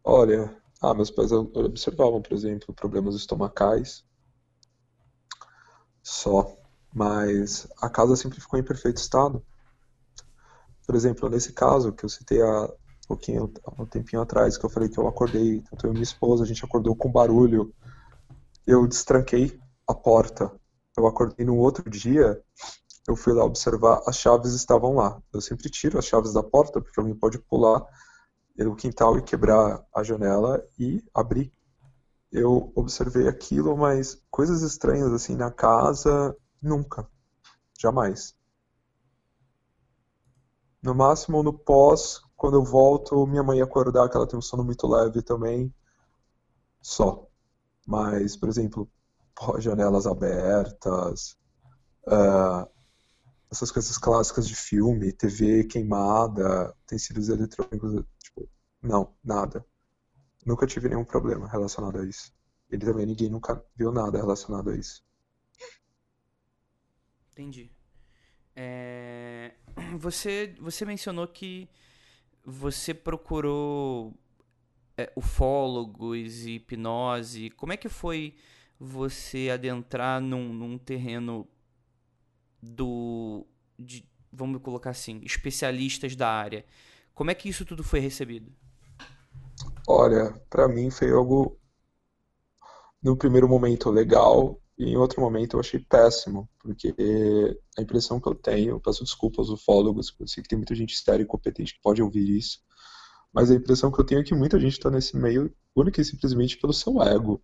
Olha, meus pais observavam, por exemplo, problemas estomacais, só, mas a casa sempre ficou em perfeito estado. Por exemplo, nesse caso que eu citei há um tempinho atrás, que eu falei que eu acordei, tanto eu e minha esposa, a gente acordou com barulho, eu destranquei a porta. Eu acordei no outro dia, eu fui lá observar, as chaves estavam lá. Eu sempre tiro as chaves da porta, porque alguém pode pular no quintal e quebrar a janela e abrir. Eu observei aquilo, mas coisas estranhas assim na casa, nunca, jamais. No máximo no pós, quando eu volto, minha mãe ia acordar, que ela tem um sono muito leve também, só. Mas, por exemplo, janelas abertas, ah, essas coisas clássicas de filme, TV queimada, utensílios eletrônicos, tipo, não, nada. Nunca tive nenhum problema relacionado a isso. Ele também, ninguém nunca viu nada relacionado a isso. Entendi. É, você mencionou que você procurou ufólogos e hipnose. Como é que foi você adentrar num terreno do. Vamos colocar assim, especialistas da área? Como é que isso tudo foi recebido? Olha, pra mim foi algo, no primeiro momento, legal, e em outro momento eu achei péssimo, porque a impressão que eu tenho, peço desculpas aos ufólogos, porque eu sei que tem muita gente séria e competente que pode ouvir isso, mas a impressão que eu tenho é que muita gente está nesse meio única e simplesmente pelo seu ego.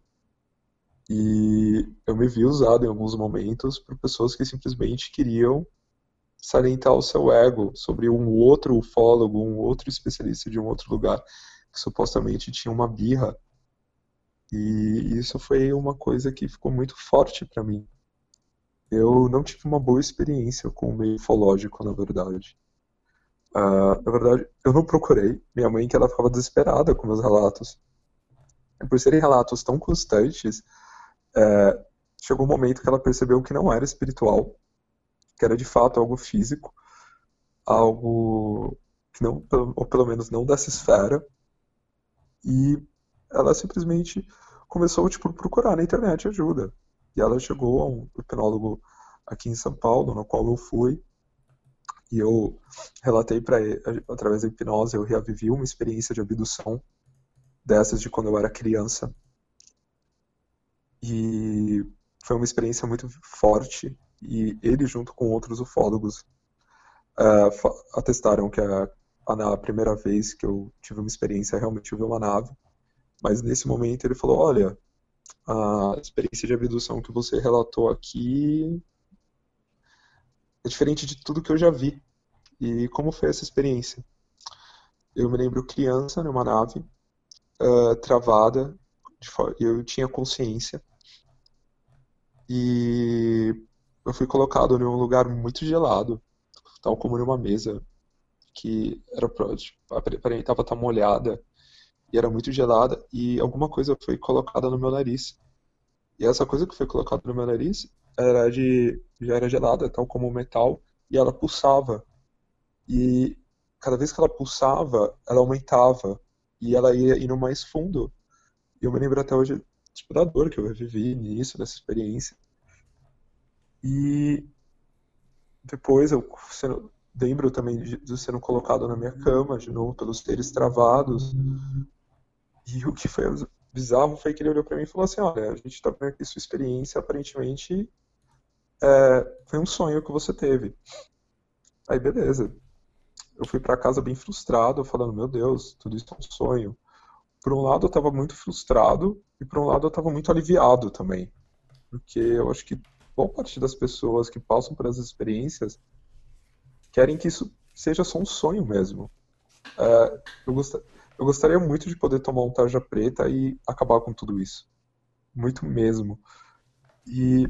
E eu me vi usado em alguns momentos por pessoas que simplesmente queriam salientar o seu ego sobre um outro ufólogo, um outro especialista de um outro lugar, que supostamente tinha uma birra. E isso foi uma coisa que ficou muito forte para mim. Eu não tive uma boa experiência com o meio ufológico, na verdade. Na verdade, eu não procurei. Minha mãe, que ela ficava desesperada com meus relatos. E por serem relatos tão constantes, chegou um momento que ela percebeu que não era espiritual, que era de fato algo físico, algo que não, ou pelo menos não dessa esfera, e ela simplesmente começou tipo, a procurar na internet ajuda. E ela chegou a um hipnólogo aqui em São Paulo, no qual eu fui, e eu relatei para ele, através da hipnose, eu revivi uma experiência de abdução dessas de quando eu era criança. E foi uma experiência muito forte. E ele, junto com outros ufólogos, atestaram que na primeira vez que eu tive uma experiência, realmente eu vi uma nave. Mas nesse momento ele falou: Olha, a experiência de abdução que você relatou aqui é diferente de tudo que eu já vi. E como foi essa experiência? Eu me lembro criança numa nave, travada, eu tinha consciência, e eu fui colocado em um lugar muito gelado, tal como numa mesa que tipo, aparentava estar molhada e era muito gelada, e alguma coisa foi colocada no meu nariz. E essa coisa que foi colocada no meu nariz já era gelada, tal como o metal, e ela pulsava. E cada vez que ela pulsava, ela aumentava. E ela ia indo mais fundo. E eu me lembro até hoje, tipo, da dor que eu vivi nisso, nessa experiência. E depois lembro também de sendo colocado na minha cama, de novo, pelos seres travados. E o que foi bizarro foi que ele olhou pra mim e falou assim: Olha, a gente tá vendo aqui sua experiência, aparentemente foi um sonho que você teve. Aí, beleza. Eu fui pra casa bem frustrado, falando: Meu Deus, tudo isso é um sonho. Por um lado, eu tava muito frustrado, e por um lado, eu tava muito aliviado também. Porque eu acho que boa parte das pessoas que passam por essas experiências querem que isso seja só um sonho mesmo. Eu, gost... eu gostaria muito de poder tomar um tarja preta e acabar com tudo isso. Muito mesmo. E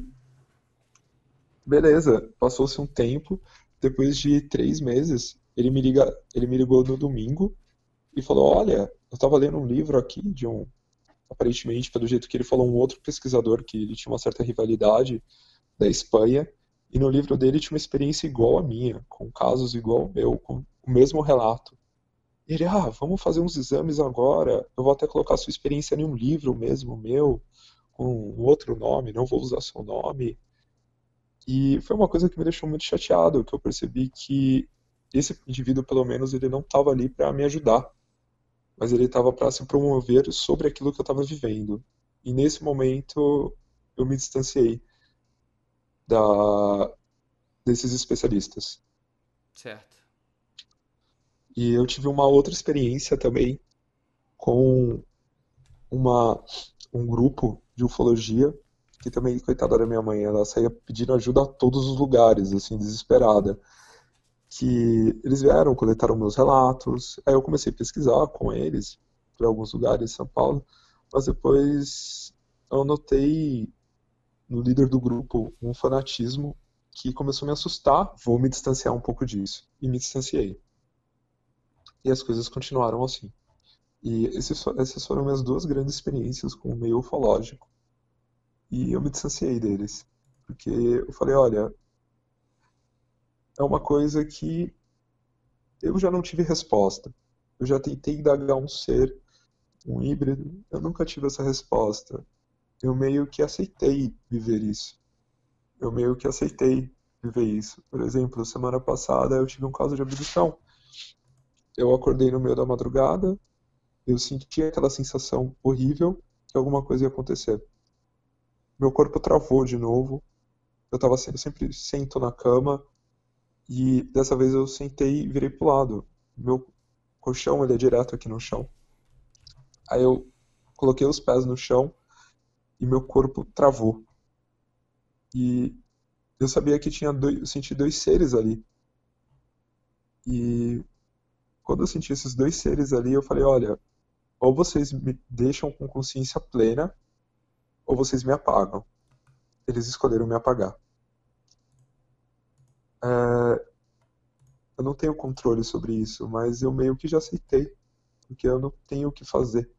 beleza, passou-se um tempo. Depois de 3 meses, ele me ligou no domingo e falou: Olha, eu estava lendo um livro aqui de um. Aparentemente, pelo jeito que ele falou, um outro pesquisador que ele tinha uma certa rivalidade da Espanha. E no livro dele tinha uma experiência igual à minha, com casos igual ao meu, com o mesmo relato. E ele, vamos fazer uns exames agora, eu vou até colocar sua experiência em um livro mesmo, meu, com um outro nome, não vou usar seu nome. E foi uma coisa que me deixou muito chateado, que eu percebi que esse indivíduo, pelo menos, ele não estava ali para me ajudar, mas ele estava para se promover sobre aquilo que eu estava vivendo. E nesse momento eu me distanciei da, desses especialistas. Certo. E eu tive uma outra experiência também com uma, um grupo de ufologia, que também, coitada da minha mãe, ela saía pedindo ajuda a todos os lugares, assim, desesperada. Que eles vieram, coletaram meus relatos, aí eu comecei a pesquisar com eles, por alguns lugares em São Paulo, mas depois eu notei no líder do grupo um fanatismo que começou a me assustar. Vou me distanciar um pouco disso. E me distanciei. E as coisas continuaram assim. E essas foram minhas duas grandes experiências com o meio ufológico. E eu me distanciei deles. Porque eu falei, olha, é uma coisa que eu já não tive resposta. Eu já tentei indagar um ser, um híbrido, eu nunca tive essa resposta. Eu meio que aceitei viver isso. Eu meio que aceitei viver isso. Por exemplo, semana passada eu tive um caso de abdução. Eu acordei no meio da madrugada, eu senti aquela sensação horrível que alguma coisa ia acontecer. Meu corpo travou de novo. Sempre sento na cama e dessa vez eu sentei e virei pro lado. Meu colchão, ele é direto aqui no chão. Aí eu coloquei os pés no chão e meu corpo travou. E eu sabia que eu senti dois seres ali. E quando eu senti esses dois seres ali, eu falei, olha, ou vocês me deixam com consciência plena, ou vocês me apagam. Eles escolheram me apagar. Eu não tenho controle sobre isso, mas eu meio que já aceitei, porque eu não tenho o que fazer.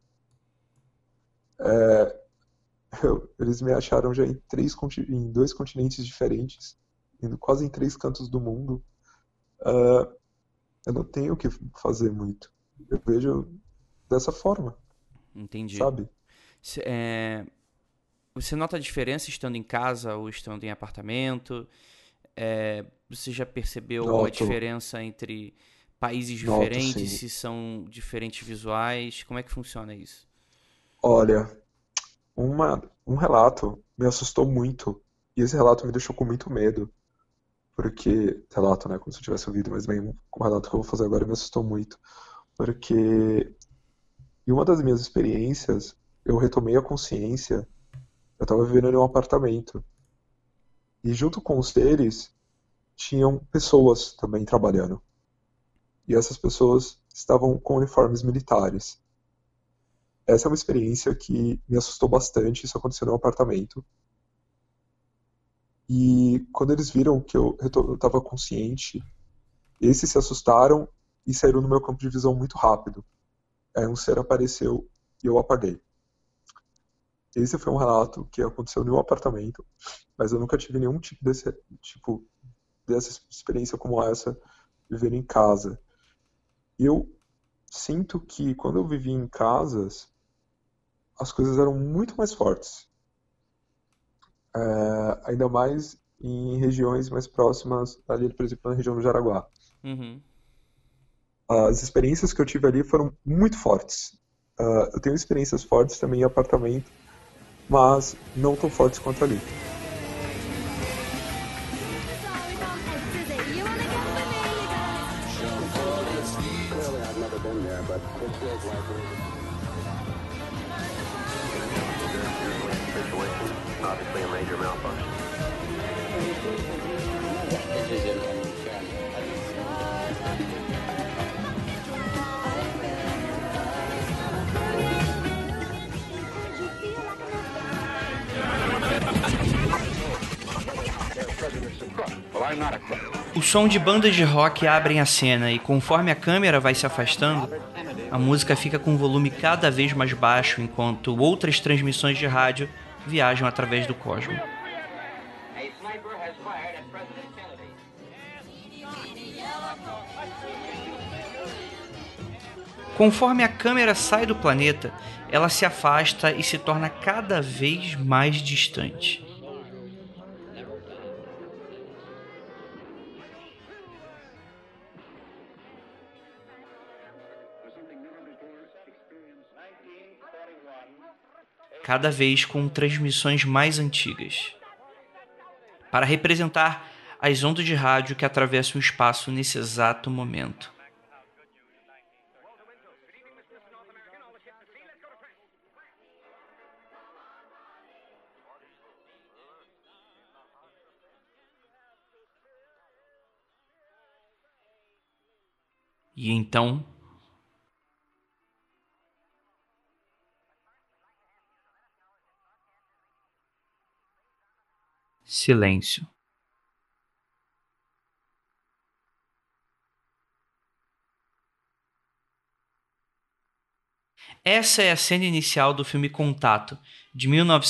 Eles me acharam já em dois continentes diferentes, indo quase em três cantos do mundo. Eu não tenho o que fazer muito. Eu vejo dessa forma, Entendi. sabe? Cê- é, Você nota a diferença estando em casa ou estando em apartamento? Você já percebeu alguma Noto, diferença entre países noto diferentes, sim. se são diferentes visuais? Como é que funciona isso? Olha, um relato me assustou muito. E esse relato me deixou com muito medo. Porque, relato, né? Como se eu tivesse ouvido, mas bem, o relato que eu vou fazer agora me assustou muito. Porque em uma das minhas experiências, eu retomei a consciência. Eu estava vivendo em um apartamento. E junto com os seres, tinham pessoas também trabalhando. E essas pessoas estavam com uniformes militares. Essa é uma experiência que me assustou bastante. Isso aconteceu no apartamento. E quando eles viram que eu estava consciente, esses se assustaram e saíram do meu campo de visão muito rápido. Aí um ser apareceu e eu apaguei. Esse foi um relato que aconteceu em um apartamento, mas eu nunca tive nenhum tipo dessa experiência como essa vivendo em casa. E eu sinto que quando eu vivia em casas, as coisas eram muito mais fortes. Ainda mais em regiões mais próximas, ali, por exemplo, na região do Jaraguá. Uhum. As experiências que eu tive ali foram muito fortes. Eu tenho experiências fortes também em apartamento, mas não tão fortes quanto ali. O som de bandas de rock abrem a cena e conforme a câmera vai se afastando, a música fica com um volume cada vez mais baixo enquanto outras transmissões de rádio viajam através do cosmo. Conforme a câmera sai do planeta, ela se afasta e se torna cada vez mais distante. Cada vez com transmissões mais antigas, para representar as ondas de rádio que atravessam o espaço nesse exato momento. E então, silêncio. Essa é a cena inicial do filme Contato, de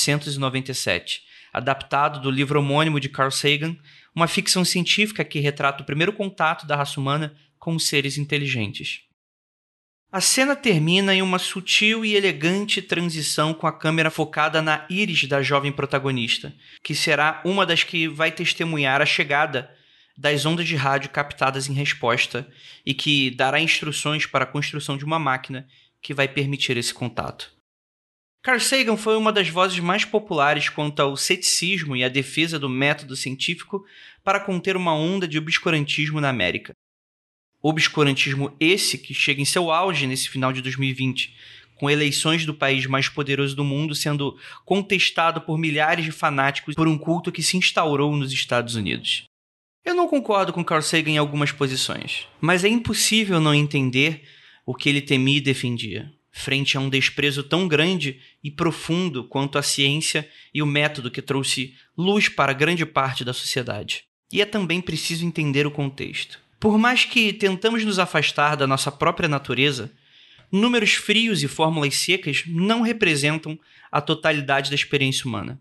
1997, adaptado do livro homônimo de Carl Sagan, uma ficção científica que retrata o primeiro contato da raça humana com os seres inteligentes. A cena termina em uma sutil e elegante transição com a câmera focada na íris da jovem protagonista, que será uma das que vai testemunhar a chegada das ondas de rádio captadas em resposta e que dará instruções para a construção de uma máquina que vai permitir esse contato. Carl Sagan foi uma das vozes mais populares quanto ao ceticismo e à defesa do método científico para conter uma onda de obscurantismo na América. Obscurantismo esse que chega em seu auge nesse final de 2020, com eleições do país mais poderoso do mundo sendo contestado por milhares de fanáticos por um culto que se instaurou nos Estados Unidos. Eu não concordo com Carl Sagan em algumas posições, mas é impossível não entender o que ele temia e defendia, frente a um desprezo tão grande e profundo quanto a ciência e o método que trouxe luz para grande parte da sociedade. E é também preciso entender o contexto. Por mais que tentamos nos afastar da nossa própria natureza, números frios e fórmulas secas não representam a totalidade da experiência humana.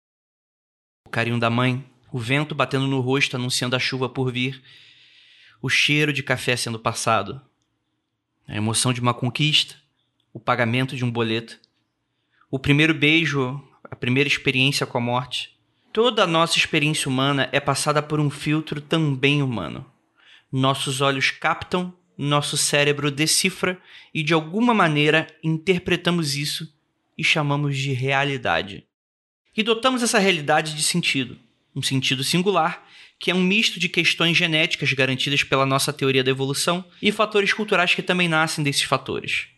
O carinho da mãe, o vento batendo no rosto anunciando a chuva por vir, o cheiro de café sendo passado, a emoção de uma conquista, o pagamento de um boleto, o primeiro beijo, a primeira experiência com a morte. Toda a nossa experiência humana é passada por um filtro também humano. Nossos olhos captam, nosso cérebro decifra e, de alguma maneira, interpretamos isso e chamamos de realidade. E dotamos essa realidade de sentido, um sentido singular, que é um misto de questões genéticas garantidas pela nossa teoria da evolução e fatores culturais que também nascem desses fatores.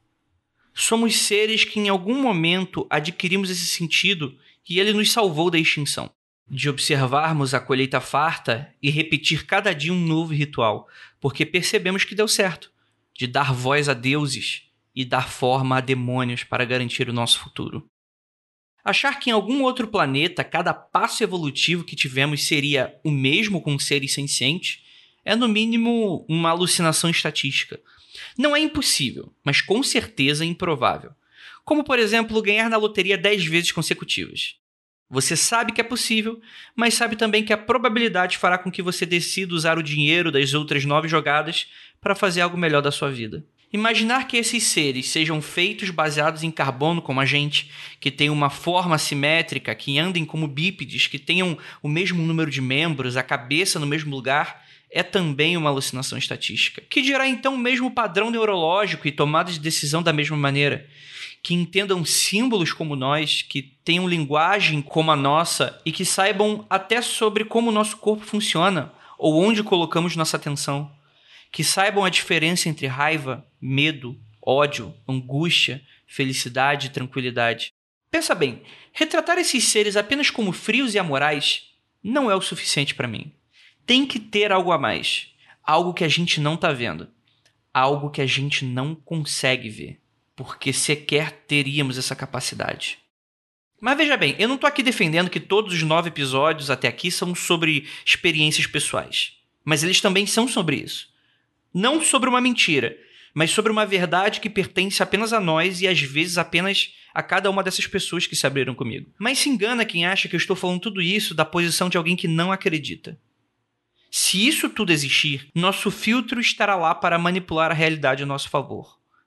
Somos seres que em algum momento adquirimos esse sentido e ele nos salvou da extinção. De observarmos a colheita farta e repetir cada dia um novo ritual, porque percebemos que deu certo, de dar voz a deuses e dar forma a demônios para garantir o nosso futuro. Achar que em algum outro planeta cada passo evolutivo que tivemos seria o mesmo com seres sencientes é no mínimo uma alucinação estatística. Não é impossível, mas com certeza improvável. Como, por exemplo, ganhar na loteria 10 vezes consecutivas. Você sabe que é possível, mas sabe também que a probabilidade fará com que você decida usar o dinheiro das outras 9 jogadas para fazer algo melhor da sua vida. Imaginar que esses seres sejam feitos baseados em carbono como a gente, que tenham uma forma simétrica, que andem como bípedes, que tenham o mesmo número de membros, a cabeça no mesmo lugar, é também uma alucinação estatística. Que dirá então o mesmo padrão neurológico e tomada de decisão da mesma maneira? Que entendam símbolos como nós, que tenham linguagem como a nossa e que saibam até sobre como o nosso corpo funciona ou onde colocamos nossa atenção. Que saibam a diferença entre raiva, medo, ódio, angústia, felicidade e tranquilidade. Pensa bem, retratar esses seres apenas como frios e amorais não é o suficiente para mim. Tem que ter algo a mais, algo que a gente não está vendo, algo que a gente não consegue ver. Porque sequer teríamos essa capacidade. Mas veja bem, eu não estou aqui defendendo que todos os 9 episódios até aqui são sobre experiências pessoais. Mas eles também são sobre isso. Não sobre uma mentira, mas sobre uma verdade que pertence apenas a nós e às vezes apenas a cada uma dessas pessoas que se abriram comigo. Mas se engana quem acha que eu estou falando tudo isso da posição de alguém que não acredita. Se isso tudo existir, nosso filtro estará lá para manipular a realidade a nosso favor.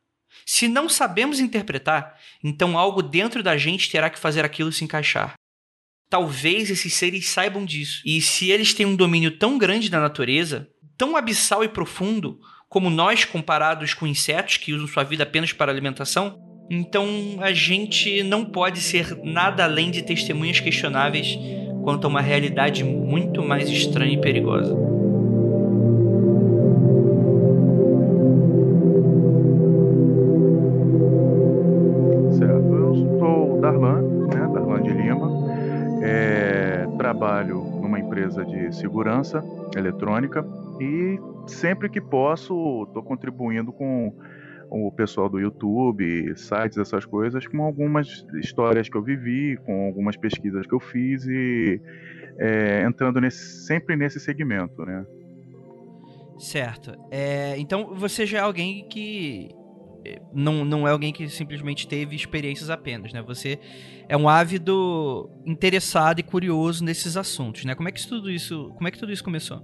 Se não sabemos interpretar, então algo dentro da gente terá que fazer aquilo se encaixar. Talvez esses seres saibam disso. E se eles têm um domínio tão grande da natureza, tão abissal e profundo, como nós comparados com insetos que usam sua vida apenas para alimentação, então a gente não pode ser nada além de testemunhas questionáveis quanto a uma realidade muito mais estranha e perigosa. Certo, eu sou o Darlan, né, Darlan de Lima, trabalho numa empresa de segurança eletrônica e sempre que posso estou contribuindo com o pessoal do YouTube, sites, essas coisas, com algumas histórias que eu vivi, com algumas pesquisas que eu fiz e entrando sempre nesse segmento, né? Certo. Então você já é alguém que não é alguém que simplesmente teve experiências apenas, né? Você é um ávido interessado e curioso nesses assuntos, né? Como é que tudo isso começou?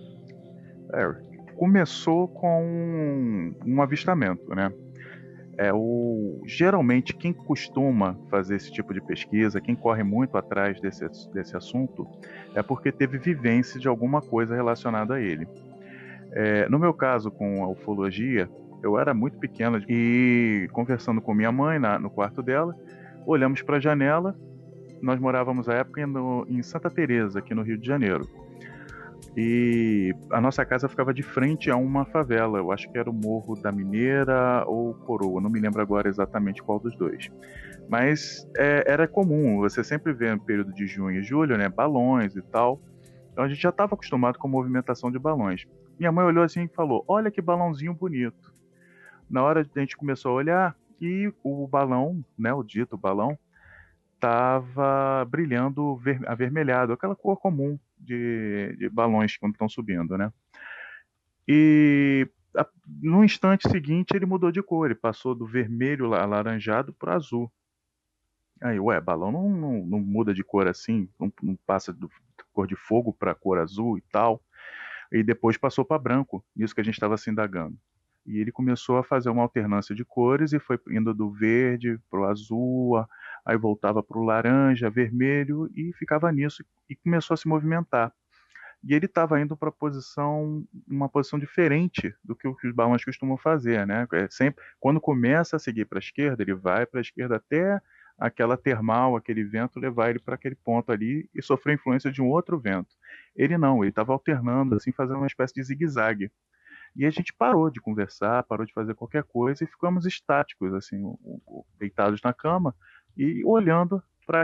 Começou com um avistamento, né? Geralmente quem costuma fazer esse tipo de pesquisa, quem corre muito atrás desse assunto, é porque teve vivência de alguma coisa relacionada a ele. No meu caso, com a ufologia, eu era muito pequeno e conversando com minha mãe no quarto dela, olhamos para a janela. Nós morávamos à época em Santa Teresa, aqui no Rio de Janeiro. E a nossa casa ficava de frente a uma favela. Eu acho que era o Morro da Mineira ou Coroa, não me lembro agora exatamente qual dos dois. Mas era comum, você sempre vê no período de junho e julho, né, balões e tal. Então a gente já estava acostumado com a movimentação de balões. Minha mãe olhou assim e falou: "Olha que balãozinho bonito". Na hora a gente começou a olhar e o balão, né, o dito balão, estava brilhando avermelhado, aquela cor comum de balões quando estão subindo, né? E no instante seguinte ele mudou de cor, ele passou do vermelho alaranjado para azul. Aí, ué, balão não muda de cor assim, não passa do cor de fogo para cor azul e tal. E depois passou para branco, isso que a gente estava se indagando. E ele começou a fazer uma alternância de cores e foi indo do verde para o azul, aí voltava para o laranja, vermelho e ficava nisso e começou a se movimentar. E ele estava indo para uma posição diferente do que os balões costumam fazer, né? Sempre, quando começa a seguir para a esquerda, ele vai para a esquerda até aquela termal, aquele vento levar ele para aquele ponto ali e sofrer influência de um outro vento. Ele não, ele estava alternando, assim, fazendo uma espécie de zigue-zague. E a gente parou de conversar, parou de fazer qualquer coisa e ficamos estáticos, assim, deitados na cama e olhando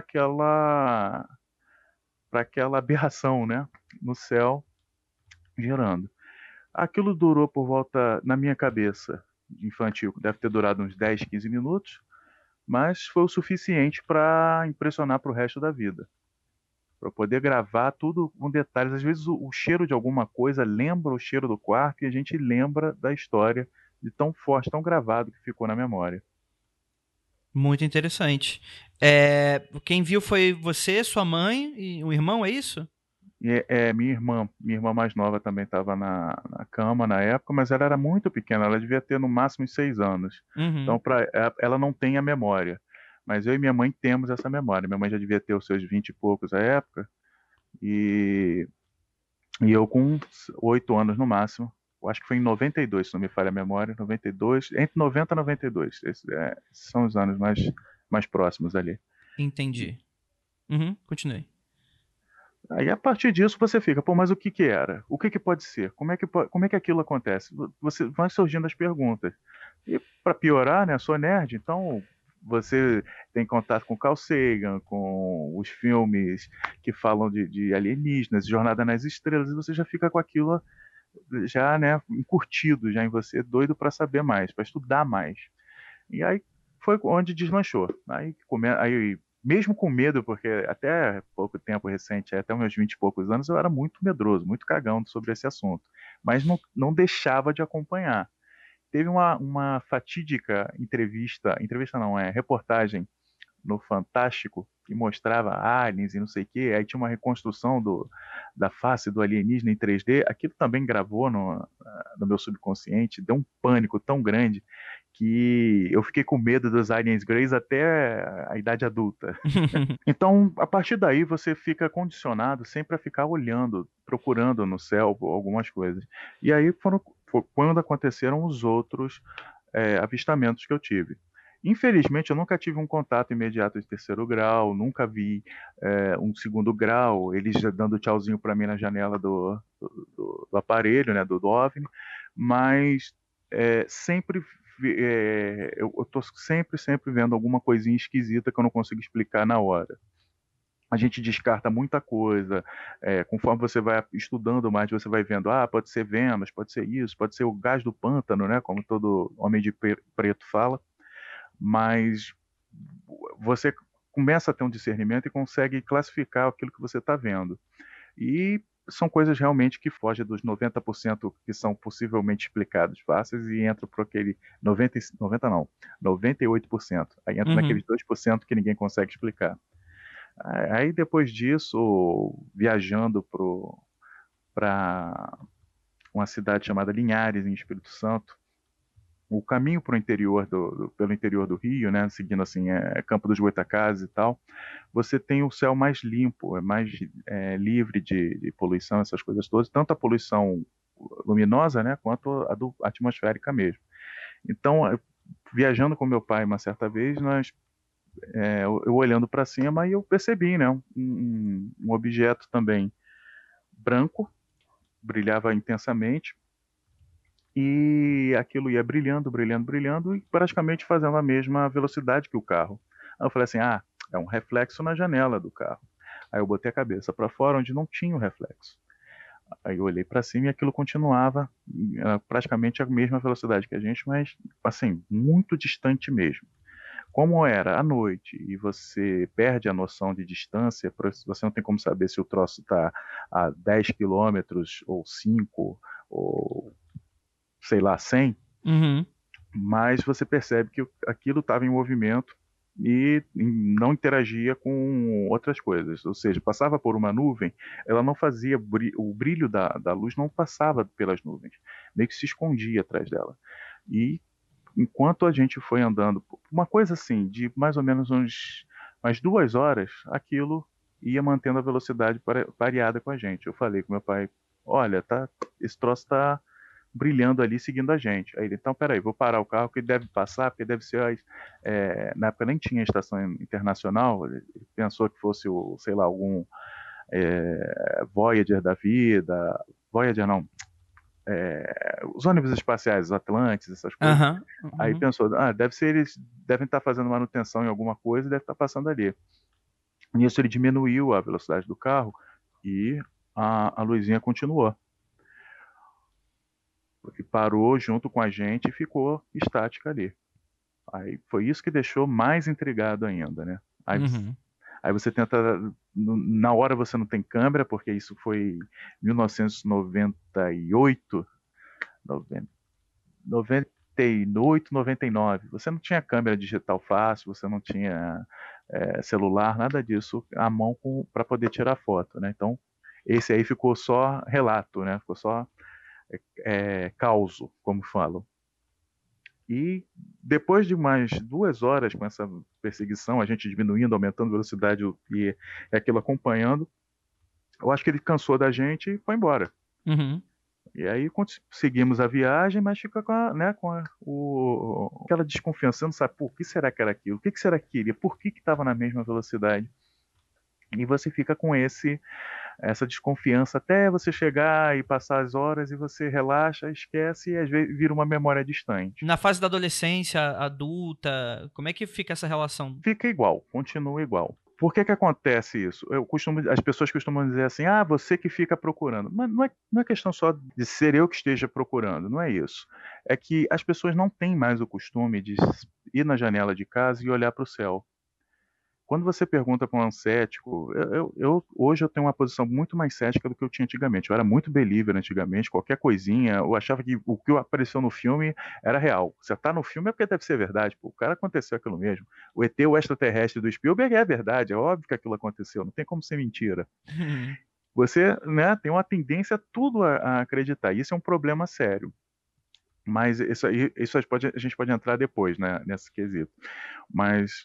para aquela aberração, né, no céu girando. Aquilo durou por volta, na minha cabeça infantil, deve ter durado uns 10, 15 minutos, mas foi o suficiente para impressionar para o resto da vida. Para poder gravar tudo com detalhes. Às vezes o cheiro de alguma coisa lembra o cheiro do quarto e a gente lembra da história de tão forte, tão gravado que ficou na memória. Muito interessante. Quem viu foi você, sua mãe e um irmão, é isso? E minha irmã mais nova também estava na cama na época, mas ela era muito pequena, ela devia ter no máximo uns 6 anos. Então, Uhum. ela não tem a memória. Mas eu e minha mãe temos essa memória. Minha mãe já devia ter os seus 20 e poucos à época, e, e eu com 8 anos no máximo. Eu acho que foi em 92, se não me falha a memória, 92, entre 90 e 92. Esses são os anos mais próximos ali. Entendi. Uhum, continue. Aí a partir disso você fica, pô, mas o que que era? O que que pode ser? Como é que aquilo acontece? Você vai surgindo as perguntas. E para piorar, né, sou nerd, então você tem contato com Carl Sagan, com os filmes que falam de alienígenas, Jornada nas Estrelas, e você já fica com aquilo já, né, encurtido já em você, doido para saber mais, para estudar mais. E aí foi onde deslanchou. Aí, mesmo com medo, porque até pouco tempo recente, até meus 20 e poucos anos, eu era muito medroso, muito cagão sobre esse assunto. Mas não deixava de acompanhar. Teve uma fatídica entrevista não, reportagem no Fantástico, que mostrava aliens e não sei o quê, aí tinha uma reconstrução da face do alienígena em 3D, aquilo também gravou no meu subconsciente, deu um pânico tão grande que eu fiquei com medo dos aliens greys até a idade adulta. Então, a partir daí, você fica condicionado sempre a ficar olhando, procurando no céu algumas coisas. E aí foi quando aconteceram os outros avistamentos que eu tive. Infelizmente, eu nunca tive um contato imediato de terceiro grau, nunca vi um segundo grau, eles já dando tchauzinho para mim na janela do aparelho, né, do OVNI, mas sempre eu estou sempre vendo alguma coisinha esquisita que eu não consigo explicar na hora. A gente descarta muita coisa, conforme você vai estudando mais, você vai vendo, pode ser Vênus, pode ser isso, pode ser o gás do pântano, né, como todo homem de preto fala, mas você começa a ter um discernimento e consegue classificar aquilo que você está vendo. E são coisas realmente que fogem dos 90% que são possivelmente explicados fáceis e entram para aquele 90 não, 98%. Aí entra naqueles 2% que ninguém consegue explicar. Aí depois disso, viajando para uma cidade chamada Linhares, em Espírito Santo, o caminho para o interior pelo interior do Rio, né, seguindo assim Campo dos Goytacazes e tal, você tem o céu mais limpo, mais livre de poluição, essas coisas todas, tanto a poluição luminosa, né, quanto a atmosférica mesmo. Então, viajando com meu pai uma certa vez, eu olhando para cima e eu percebi, né, um objeto também branco, brilhava intensamente, e aquilo ia brilhando, brilhando, brilhando, e praticamente fazendo a mesma velocidade que o carro. Aí eu falei assim, é um reflexo na janela do carro. Aí eu botei a cabeça para fora, onde não tinha o reflexo. Aí eu olhei para cima e aquilo continuava praticamente a mesma velocidade que a gente, mas assim, muito distante mesmo. Como era à noite e você perde a noção de distância, você não tem como saber se o troço está a 10 quilômetros ou 5 ou sei lá, 100, mas você percebe que aquilo estava em movimento e não interagia com outras coisas, ou seja, passava por uma nuvem, ela não fazia, o brilho da luz não passava pelas nuvens, meio que se escondia atrás dela. E enquanto a gente foi andando, uma coisa assim, de mais ou menos umas 2 horas, aquilo ia mantendo a velocidade pareada com a gente. Eu falei com meu pai, olha, esse troço está brilhando ali, seguindo a gente. Aí ele, então, peraí, vou parar o carro, que ele deve passar, porque deve ser, na época nem tinha estação internacional, ele pensou que fosse, sei lá, algum Voyager da vida, Voyager não, os ônibus espaciais, os Atlantes, essas coisas. Aí pensou, deve ser, eles devem estar fazendo manutenção em alguma coisa e deve estar passando ali. Nisso ele diminuiu a velocidade do carro e a luzinha continuou. E parou junto com a gente e ficou estática ali. Aí foi isso que deixou mais intrigado ainda, né? Aí você tenta, na hora você não tem câmera, porque isso foi 1998, 98, 99. Você não tinha câmera digital fácil, você não tinha celular, nada disso, à mão para poder tirar foto, né? Então, esse aí ficou só relato, né? Ficou só causo, como falam. E depois de mais 2 horas com essa perseguição, a gente diminuindo, aumentando a velocidade e aquilo acompanhando, eu acho que ele cansou da gente e foi embora. E aí seguimos a viagem, mas fica com aquela desconfiança. Você não sabe, o que será que era aquilo? O que será que queria? Por que estava na mesma velocidade? E você fica com essa desconfiança até você chegar e passar as horas e você relaxa, esquece e às vezes vira uma memória distante. Na fase da adolescência, adulta, como é que fica essa relação? Fica igual, continua igual. Por que acontece isso? As pessoas costumam dizer assim, você que fica procurando. Mas não é questão só de ser eu que esteja procurando, não é isso. É que as pessoas não têm mais o costume de ir na janela de casa e olhar para o céu. Quando você pergunta para um cético, hoje eu tenho uma posição muito mais cética do que eu tinha antigamente. Eu era muito believer antigamente, qualquer coisinha, eu achava que o que apareceu no filme era real. Se está no filme é porque deve ser verdade, o cara aconteceu aquilo mesmo. O ET, o extraterrestre do Spielberg é verdade, é óbvio que aquilo aconteceu, não tem como ser mentira. Você tem uma tendência a tudo a acreditar, e isso é um problema sério. Mas isso a gente pode entrar depois, né, nesse quesito. Mas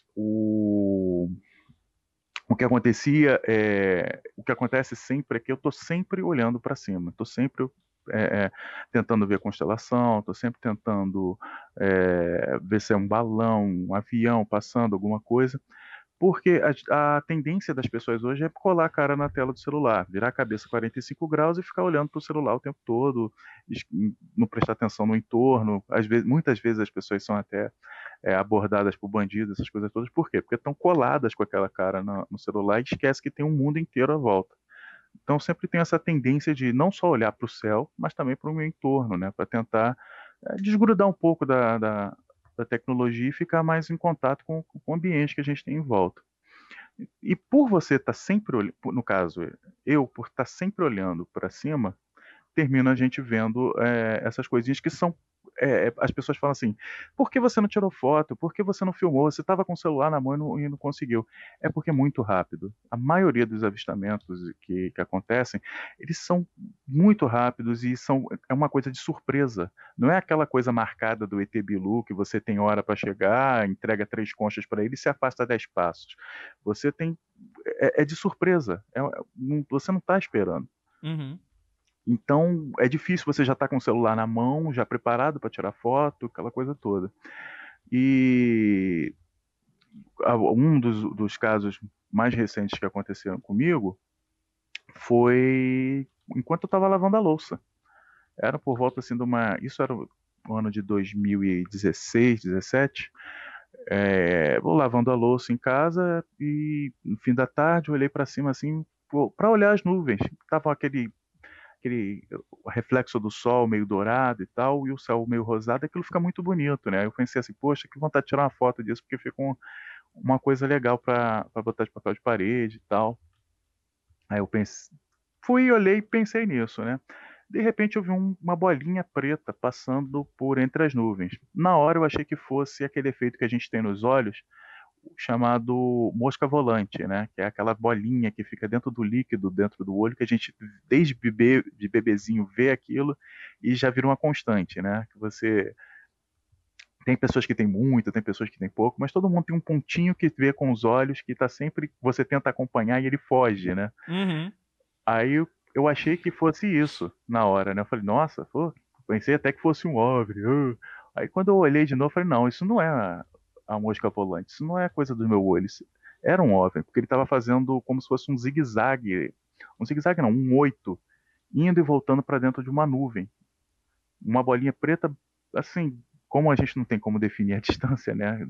o que acontecia o que acontece sempre é que eu estou sempre olhando para cima, estou sempre tentando ver a constelação, estou sempre tentando ver se é um balão, um avião passando, alguma coisa. Porque a tendência das pessoas hoje é colar a cara na tela do celular, virar a cabeça 45 graus e ficar olhando para o celular o tempo todo, es- não prestar atenção no entorno. Às vezes, muitas vezes as pessoas são até abordadas por bandidos, essas coisas todas. Por quê? Porque estão coladas com aquela cara no celular e esquece que tem um mundo inteiro à volta. Então sempre tem essa tendência de não só olhar para o céu, mas também para o meu entorno, né? Para tentar desgrudar um pouco da tecnologia e ficar mais em contato com o ambiente que a gente tem em volta. E por você estar sempre olhando, no caso, eu, por estar sempre olhando para cima, termina a gente vendo essas coisinhas que são. As pessoas falam assim: por que você não tirou foto? Por que você não filmou? Você estava com o celular na mão e não conseguiu. É porque é muito rápido. A maioria dos avistamentos que acontecem, eles são muito rápidos e é uma coisa de surpresa. Não é aquela coisa marcada do ET Bilu que você tem hora para chegar, entrega 3 conchas para ele e se afasta 10 passos. Você tem. É de surpresa. Você não está esperando. Uhum. Então, é difícil você já estar com o celular na mão, já preparado para tirar foto, aquela coisa toda. E um dos casos mais recentes que aconteceram comigo foi enquanto eu estava lavando a louça. Era por volta assim de Isso era no ano de 2016, 17. Vou lavando a louça em casa e no fim da tarde eu olhei para cima assim para olhar as nuvens. Tava aquele reflexo do sol meio dourado e tal, e o céu meio rosado, aquilo fica muito bonito, né? Eu pensei assim, poxa, que vontade de tirar uma foto disso, porque fica uma coisa legal para botar de papel de parede e tal. Aí eu pensei, fui, olhei e pensei nisso, né? De repente eu vi uma bolinha preta passando por entre as nuvens. Na hora eu achei que fosse aquele efeito que a gente tem nos olhos, chamado mosca volante, né? Que é aquela bolinha que fica dentro do líquido, dentro do olho, que a gente, desde de bebezinho, vê aquilo e já vira uma constante, né? Que você tem pessoas que têm muito, tem pessoas que têm pouco, mas todo mundo tem um pontinho que vê com os olhos, que tá sempre, você tenta acompanhar e ele foge, né? Uhum. Aí eu achei que fosse isso na hora, né? Eu falei, nossa, pô, pensei até que fosse um OVNI. Aí quando eu olhei de novo, eu falei, não, isso não é a mosca volante, isso não é coisa do meu olho, isso era um OVNI, porque ele estava fazendo como se fosse um zigue-zague não, um oito, indo e voltando para dentro de uma nuvem. Uma bolinha preta, assim, como a gente não tem como definir a distância, né?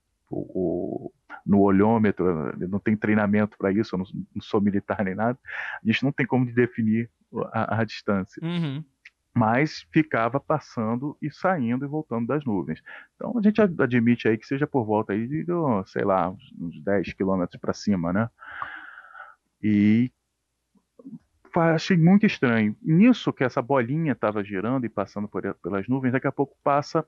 No olhômetro, não tem treinamento para isso, eu não sou militar nem nada, a gente não tem como definir a distância. Uhum. Mas ficava passando e saindo e voltando das nuvens. Então a gente admite aí que seja por volta aí de, sei lá, uns 10 quilômetros para cima, né? E achei muito estranho. Nisso que essa bolinha estava girando e passando pelas nuvens, daqui a pouco passa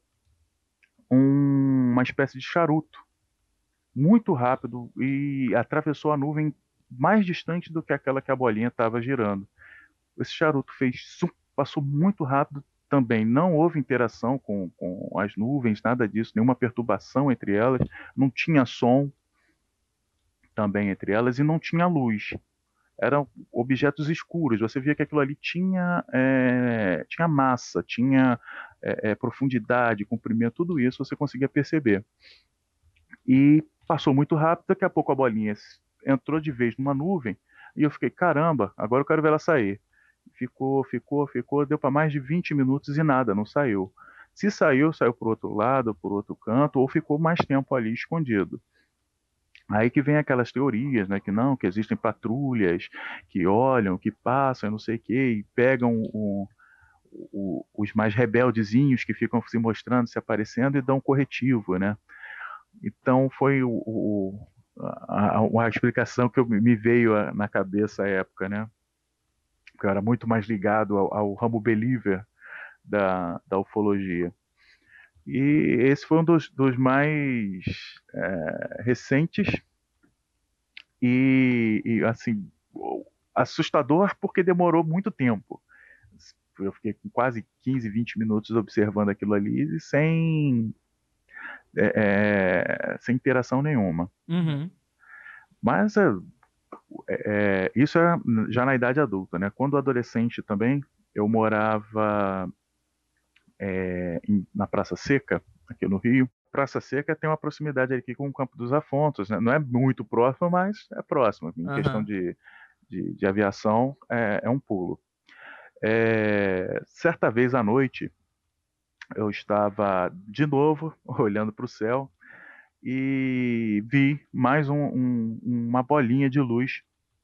uma espécie de charuto, muito rápido, e atravessou a nuvem mais distante do que aquela que a bolinha estava girando. Esse charuto fez, passou muito rápido também. Não houve interação com as nuvens, nada disso, nenhuma perturbação entre elas. Não tinha som também entre elas e não tinha luz. Eram objetos escuros. Você via que aquilo ali tinha massa, tinha profundidade, comprimento, tudo isso você conseguia perceber. E passou muito rápido. Daqui a pouco a bolinha entrou de vez numa nuvem e eu fiquei, caramba, agora eu quero ver ela sair. Ficou, deu para mais de 20 minutos e nada, não saiu. Se saiu, saiu por outro lado, por outro canto, ou ficou mais tempo ali escondido. Aí que vem aquelas teorias, né, que não, que existem patrulhas que olham, que passam, não sei o quê, e pegam os mais rebeldezinhos que ficam se mostrando, se aparecendo e dão um corretivo, né? Então foi a explicação que me veio na cabeça à época, né? Que eu era muito mais ligado ao ramo believer da ufologia. E esse foi um dos mais recentes assim, assustador porque demorou muito tempo. Eu fiquei com quase 15, 20 minutos observando aquilo ali e sem interação nenhuma. Uhum. Mas isso é já na idade adulta, né? Quando adolescente também, eu morava na Praça Seca, aqui no Rio. Praça Seca tem uma proximidade aqui com o Campo dos Afonsos, né? Não é muito próximo, mas é próximo. Em questão Aham. de aviação, é um pulo. Certa vez à noite, eu estava de novo olhando para o céu e vi mais uma bolinha de luz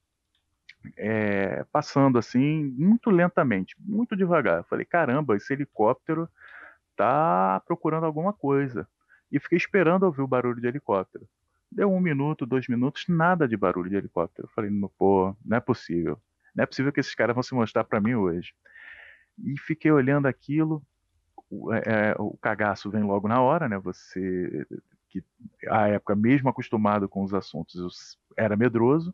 passando assim, muito lentamente, muito devagar. Eu falei, caramba, esse helicóptero tá procurando alguma coisa. E fiquei esperando ouvir o barulho de helicóptero. Deu 1 minuto, 2 minutos, nada de barulho de helicóptero. Eu falei, pô, não é possível. Não é possível que esses caras vão se mostrar para mim hoje. E fiquei olhando aquilo. O cagaço vem logo na hora, né? Você, que à época, mesmo acostumado com os assuntos, eu era medroso.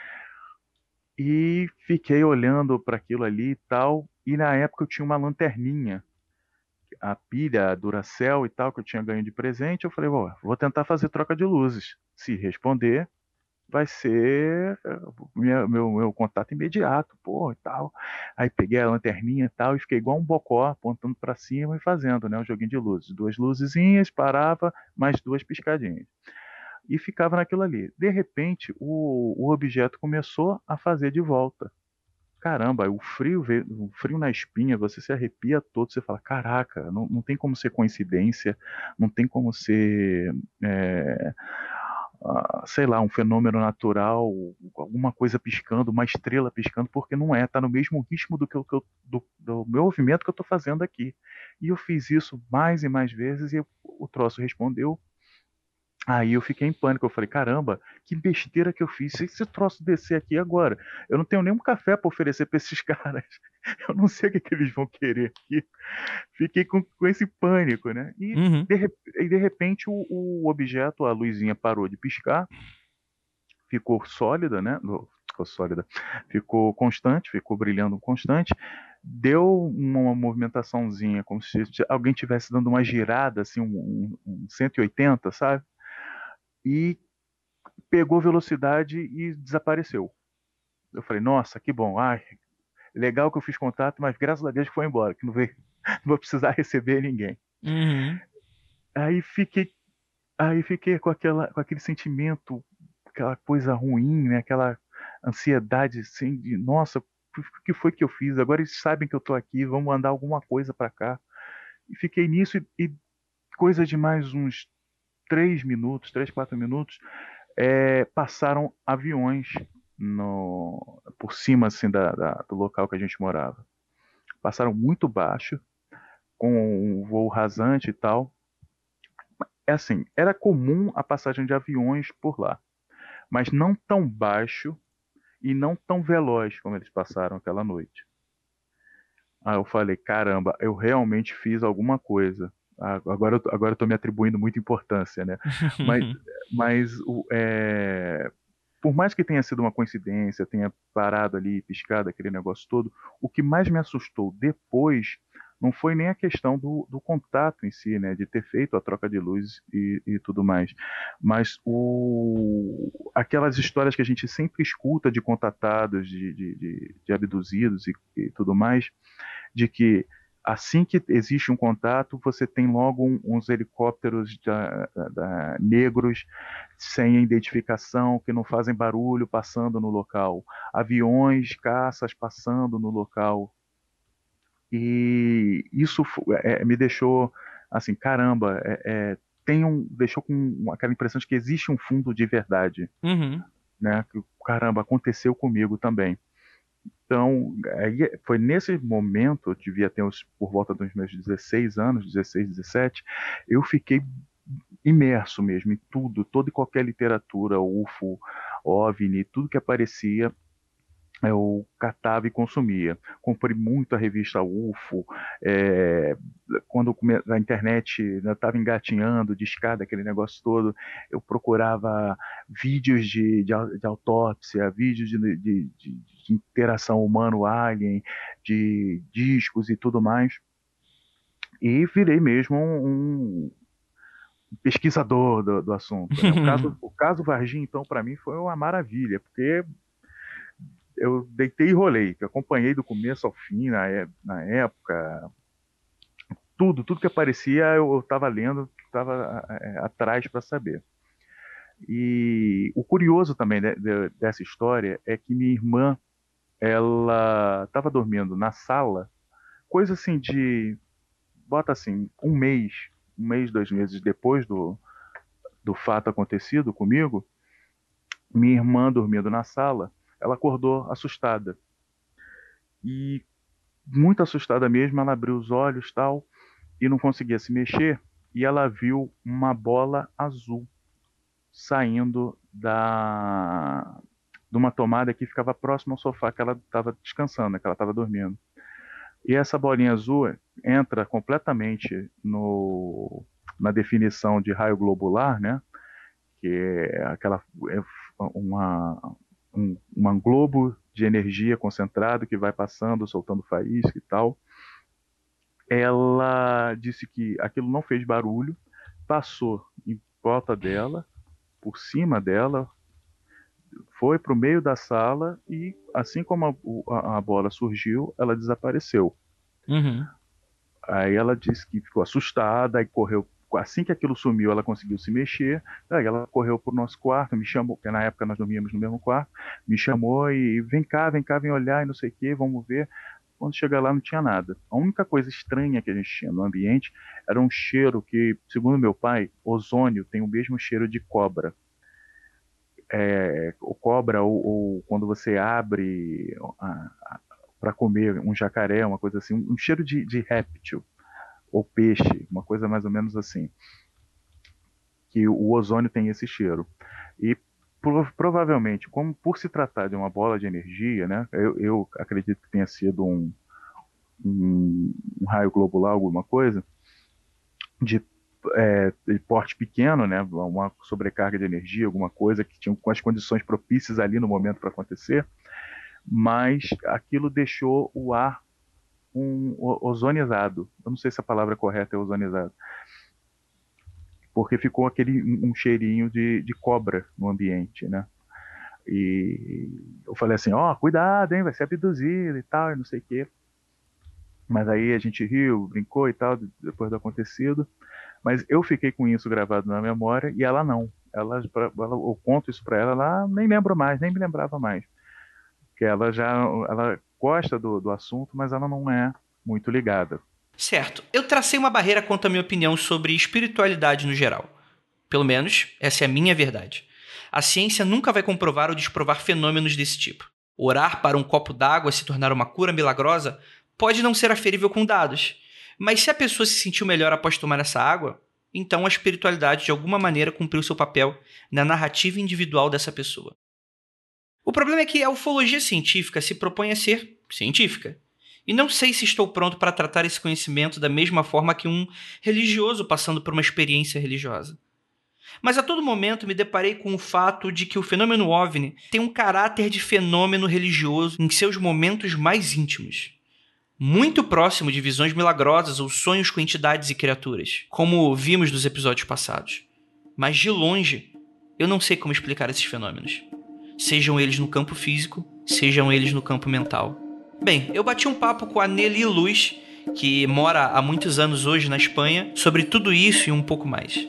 E fiquei olhando para aquilo ali e tal. E na época eu tinha uma lanterninha, a pilha a Duracell e tal, que eu tinha ganho de presente. Eu falei, vou tentar fazer troca de luzes. Se responder, vai ser meu contato imediato, pô, e tal. Aí peguei a lanterninha e tal e fiquei igual um bocó, apontando para cima e fazendo, né, um joguinho de luzes. 2 luzezinhas, parava, mais 2 piscadinhas. E ficava naquilo ali. De repente, o objeto começou a fazer de volta. Caramba, o frio veio, o frio na espinha, você se arrepia todo, você fala, caraca, não tem como ser coincidência, não tem como ser, é, sei lá, um fenômeno natural, alguma coisa piscando, uma estrela piscando, porque não é, tá no mesmo ritmo do meu movimento que eu estou fazendo aqui. E eu fiz isso mais e mais vezes e o troço respondeu. Aí eu fiquei em pânico, eu falei, caramba, que besteira que eu fiz. Se esse troço descer aqui agora, eu não tenho nenhum café para oferecer para esses caras. Eu não sei o que eles vão querer aqui. Fiquei com esse pânico, né? Uhum. De repente o objeto, a luzinha parou de piscar, ficou sólida, né? Ficou sólida, ficou constante, ficou brilhando constante. Deu uma movimentaçãozinha, como se alguém estivesse dando uma girada, assim, um 180, sabe? E pegou velocidade e desapareceu. Eu falei, nossa, que bom. Ai, legal que eu fiz contato, mas graças a Deus que foi embora, que não veio, não vou precisar receber ninguém. Uhum. Aí fiquei, aí fiquei com aquele sentimento, aquela coisa ruim, né? Aquela ansiedade, assim, de nossa, o que foi que eu fiz? Agora eles sabem que eu tô aqui, vão mandar alguma coisa para cá. E fiquei nisso e coisa de mais uns 3 minutos, 3, 4 minutos, passaram aviões por cima assim do local que a gente morava. Passaram muito baixo, com um voo rasante e tal. É assim, era comum a passagem de aviões por lá, mas não tão baixo e não tão veloz como eles passaram aquela noite. Aí eu falei, caramba, eu realmente fiz alguma coisa. Agora eu tô me atribuindo muita importância, né? Mas, mas por mais que tenha sido uma coincidência, tenha parado ali, piscado aquele negócio todo, o que mais me assustou depois não foi nem a questão do contato em si, né, de ter feito a troca de luz e tudo mais, mas aquelas histórias que a gente sempre escuta de contatados, de abduzidos e tudo mais, de que assim que existe um contato, você tem logo uns helicópteros negros sem identificação, que não fazem barulho passando no local, aviões, caças passando no local. E isso me deixou assim, caramba, deixou com aquela impressão de que existe um fundo de verdade, Uhum. né? Que, caramba, aconteceu comigo também. Então, aí foi nesse momento, eu devia ter por volta dos meus 16 anos, 16, 17, eu fiquei imerso mesmo em tudo, toda e qualquer literatura, UFO, OVNI, tudo que aparecia, eu catava e consumia. Comprei muito a revista UFO, é, quando a internet estava engatinhando, de escada, aquele negócio todo, eu procurava vídeos de autópsia, vídeos de interação humano-alien, de discos e tudo mais, e virei mesmo um pesquisador do assunto, né? O caso Varginha, então, para mim foi uma maravilha, porque eu deitei e rolei, que acompanhei do começo ao fim na época. Tudo que aparecia eu estava lendo, estava atrás para saber. E o curioso também dessa história é que minha irmã, ela estava dormindo na sala, coisa assim bota assim, um mês, 2 meses depois do fato acontecido comigo, minha irmã dormindo na sala, ela acordou assustada. E muito assustada mesmo, ela abriu os olhos tal e não conseguia se mexer, e ela viu uma bola azul saindo de uma tomada que ficava próximo ao sofá que ela estava descansando, né, que ela estava dormindo. E essa bolinha azul entra completamente na definição de raio globular, né? Que é uma, um globo de energia concentrado que vai passando, soltando faísca e tal. Ela disse que aquilo não fez barulho, passou em volta dela, por cima dela, foi para o meio da sala e, assim como a bola surgiu, ela desapareceu. Uhum. Aí ela disse que ficou assustada e correu. Assim que aquilo sumiu, ela conseguiu se mexer. Aí ela correu para o nosso quarto, me chamou, porque na época nós dormíamos no mesmo quarto, me chamou e vem cá, vem olhar e não sei o que, vamos ver. Quando chega lá não tinha nada. A única coisa estranha que a gente tinha no ambiente era um cheiro que, segundo meu pai, ozônio tem o mesmo cheiro de cobra. O cobra, ou quando você abre para comer um jacaré, uma coisa assim, um cheiro de réptil ou peixe, uma coisa mais ou menos assim, que o ozônio tem esse cheiro. E provavelmente, como por se tratar de uma bola de energia, né, eu acredito que tenha sido um raio globular, alguma coisa, de, de porte pequeno, né, uma sobrecarga de energia, alguma coisa que tinha com as condições propícias ali no momento para acontecer, mas aquilo deixou o ar ozonizado. Eu não sei se a palavra correta é ozonizado, porque ficou um cheirinho de cobra no ambiente, né? E eu falei assim, cuidado, hein, vai ser abduzido e tal, e não sei o quê. Mas aí a gente riu, brincou e tal, depois do acontecido. Mas eu fiquei com isso gravado na memória e ela não. Eu conto isso para ela, ela nem lembra mais, nem me lembrava mais. Porque ela gosta do assunto, mas ela não é muito ligada. Certo. Eu tracei uma barreira quanto à minha opinião sobre espiritualidade no geral. Pelo menos, essa é a minha verdade. A ciência nunca vai comprovar ou desprovar fenômenos desse tipo. Orar para um copo d'água se tornar uma cura milagrosa pode não ser aferível com dados, mas se a pessoa se sentiu melhor após tomar essa água, então a espiritualidade de alguma maneira cumpriu seu papel na narrativa individual dessa pessoa. O problema é que a ufologia científica se propõe a ser científica. E não sei se estou pronto para tratar esse conhecimento da mesma forma que um religioso passando por uma experiência religiosa. Mas a todo momento me deparei com o fato de que o fenômeno OVNI tem um caráter de fenômeno religioso em seus momentos mais íntimos. Muito próximo de visões milagrosas ou sonhos com entidades e criaturas, como vimos nos episódios passados. Mas de longe, eu não sei como explicar esses fenômenos. Sejam eles no campo físico, sejam eles no campo mental. Bem, eu bati um papo com a Nelly Luz, que mora há muitos anos hoje na Espanha, sobre tudo isso e um pouco mais.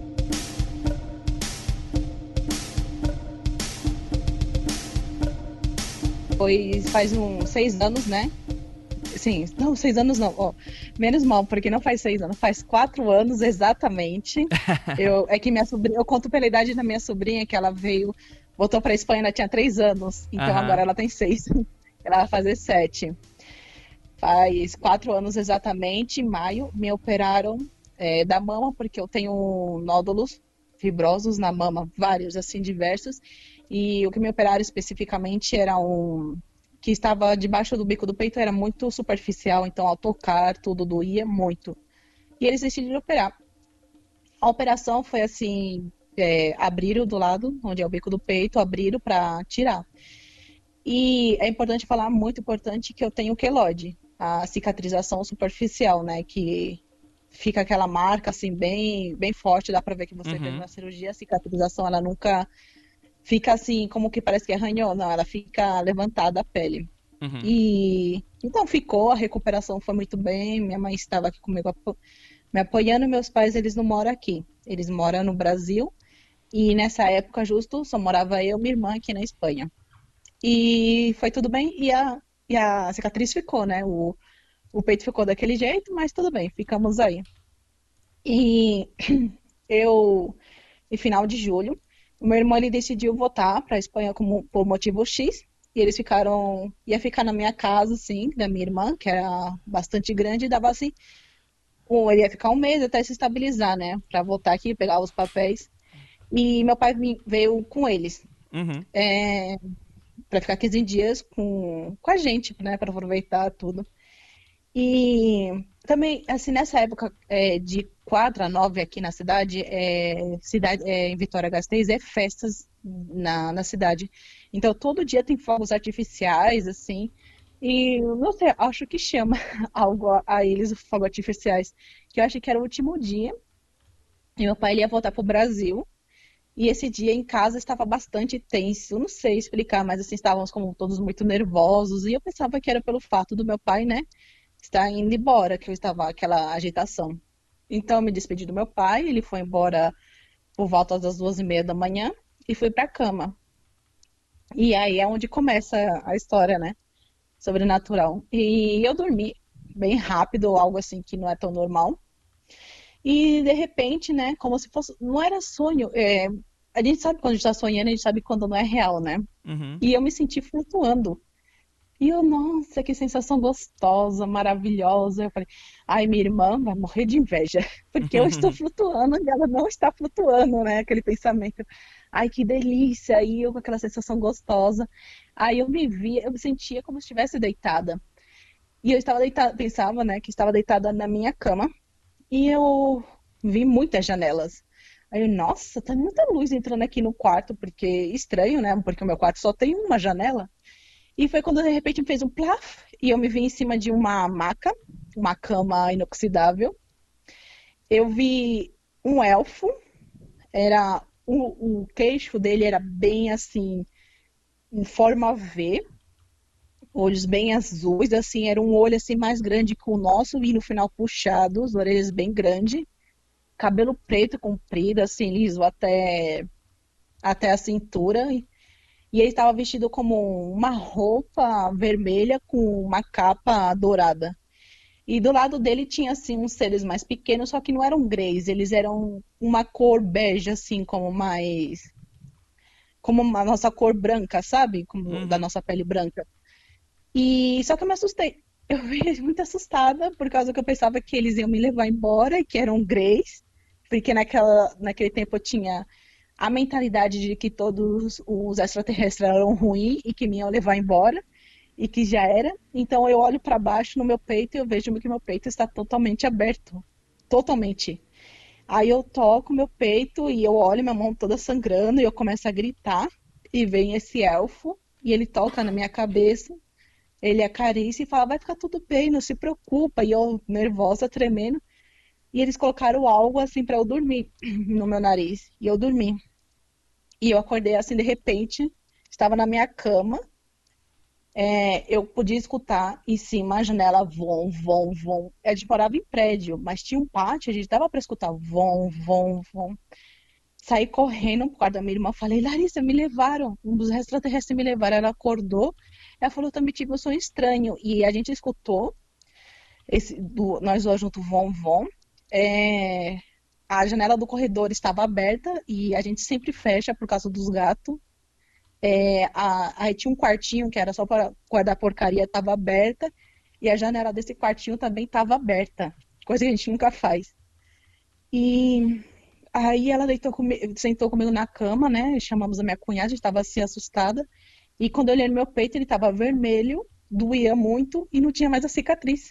Faz uns 6 anos, né? Sim, não, 6 anos não. Menos mal, porque não faz 6 anos, faz 4 anos exatamente. É que minha sobrinha, eu conto pela idade da minha sobrinha, que ela voltou pra Espanha, ela tinha 3 anos, então agora ela tem 6. Ela vai fazer 7. Faz 4 anos exatamente, em maio, me operaram da mama, porque eu tenho nódulos fibrosos na mama, vários, assim, diversos. E o que me operaram especificamente era que estava debaixo do bico do peito era muito superficial, então ao tocar tudo doía muito. E eles decidiram operar. A operação foi assim, abriram do lado, onde é o bico do peito, abriram para tirar. E é importante falar, muito importante, que eu tenho queloide, a cicatrização superficial, né? Que fica aquela marca assim bem, bem forte, dá pra ver que você fez Uhum, uma cirurgia, a cicatrização ela nunca fica assim, como que parece que arranhou, não, ela fica levantada a pele. uhum, E então ficou, a recuperação foi muito bem, minha mãe estava aqui comigo me apoiando, meus pais eles não moram aqui, eles moram no Brasil e nessa época justo só morava eu e minha irmã aqui na Espanha. E foi tudo bem e a cicatriz ficou, né? O peito ficou daquele jeito, mas tudo bem, ficamos aí. E eu, em final de julho, o meu irmão ele decidiu voltar para a Espanha por motivo X. E eles ia ficar na minha casa, assim, da minha irmã, que era bastante grande, e dava assim, ele ia ficar um mês até se estabilizar, né, para voltar aqui, pegar os papéis. E meu pai veio com eles, uhum. para ficar 15 dias com a gente, né, para aproveitar tudo. E também, assim, nessa época de 4 a 9 aqui na cidade, em Vitória-Gasteiz, é festas na cidade. Então, todo dia tem fogos artificiais, assim, e não sei, acho que chama algo a eles, os fogos artificiais, que eu acho que era o último dia, e meu pai ele ia voltar para o Brasil, e esse dia em casa estava bastante tenso, eu não sei explicar, mas assim, estávamos como todos muito nervosos, e eu pensava que era pelo fato do meu pai, né? Está indo embora, que eu estava aquela agitação. Então, eu me despedi do meu pai, ele foi embora por volta das 2h30 da manhã e fui para a cama. E aí é onde começa a história, né? Sobrenatural. E eu dormi bem rápido, algo assim que não é tão normal. E de repente, né, como se fosse. Não era sonho. A gente sabe quando a gente está sonhando, a gente sabe quando não é real, né? Uhum. E eu me senti flutuando. E eu, nossa, que sensação gostosa, maravilhosa. Eu falei, ai, minha irmã vai morrer de inveja, porque eu estou flutuando e ela não está flutuando, né? Aquele pensamento, ai, que delícia. Aí eu com aquela sensação gostosa. Aí eu me via, eu me sentia como se estivesse deitada. E eu estava deitada, pensava, né, que estava deitada na minha cama e eu vi muitas janelas. Aí eu, nossa, tá muita luz entrando aqui no quarto, porque estranho, né? Porque o meu quarto só tem uma janela. E foi quando de repente me fez um plaf e eu me vi em cima de uma maca, uma cama inoxidável. Eu vi um elfo, era o queixo dele era bem assim, em forma V, olhos bem azuis, assim, era um olho assim mais grande que o nosso e no final puxado, as orelhas bem grandes, cabelo preto comprido, assim, liso até a cintura. E ele estava vestido como uma roupa vermelha com uma capa dourada. E do lado dele tinha assim uns seres mais pequenos, só que não eram greys, eles eram uma cor bege assim, como a nossa cor branca, sabe? Como da Uhum. nossa pele branca. E só que eu me assustei. Eu fiquei muito assustada por causa que eu pensava que eles iam me levar embora e que eram greys, porque naquele tempo eu tinha a mentalidade de que todos os extraterrestres eram ruins e que me iam levar embora e que já era. Então eu olho para baixo no meu peito e eu vejo que meu peito está totalmente aberto. Totalmente. Aí eu toco meu peito e eu olho minha mão toda sangrando e eu começo a gritar e vem esse elfo e ele toca na minha cabeça, ele acaricia e fala, vai ficar tudo bem, não se preocupa. E eu nervosa, tremendo, e eles colocaram algo assim para eu dormir no meu nariz. E eu dormi. E eu acordei assim de repente, estava na minha cama, eu podia escutar em cima a janela vom, vom, vom. A gente morava em prédio, mas tinha um pátio, a gente dava para escutar vom, vom, vom. Saí correndo pro quarto da minha irmã, falei, Larissa, me levaram, um dos extraterrestres me levaram. Ela acordou, ela falou, eu também tive um sonho estranho. E a gente escutou, nós dois juntos, vom, vom. É, a janela do corredor estava aberta e a gente sempre fecha por causa dos gatos. Aí tinha um quartinho que era só para guardar porcaria, estava aberta, e a janela desse quartinho também estava aberta, coisa que a gente nunca faz. E aí ela sentou comigo na cama, né? Chamamos a minha cunhada, a gente estava assim assustada. E quando eu olhei no meu peito, ele estava vermelho, doía muito e não tinha mais a cicatriz.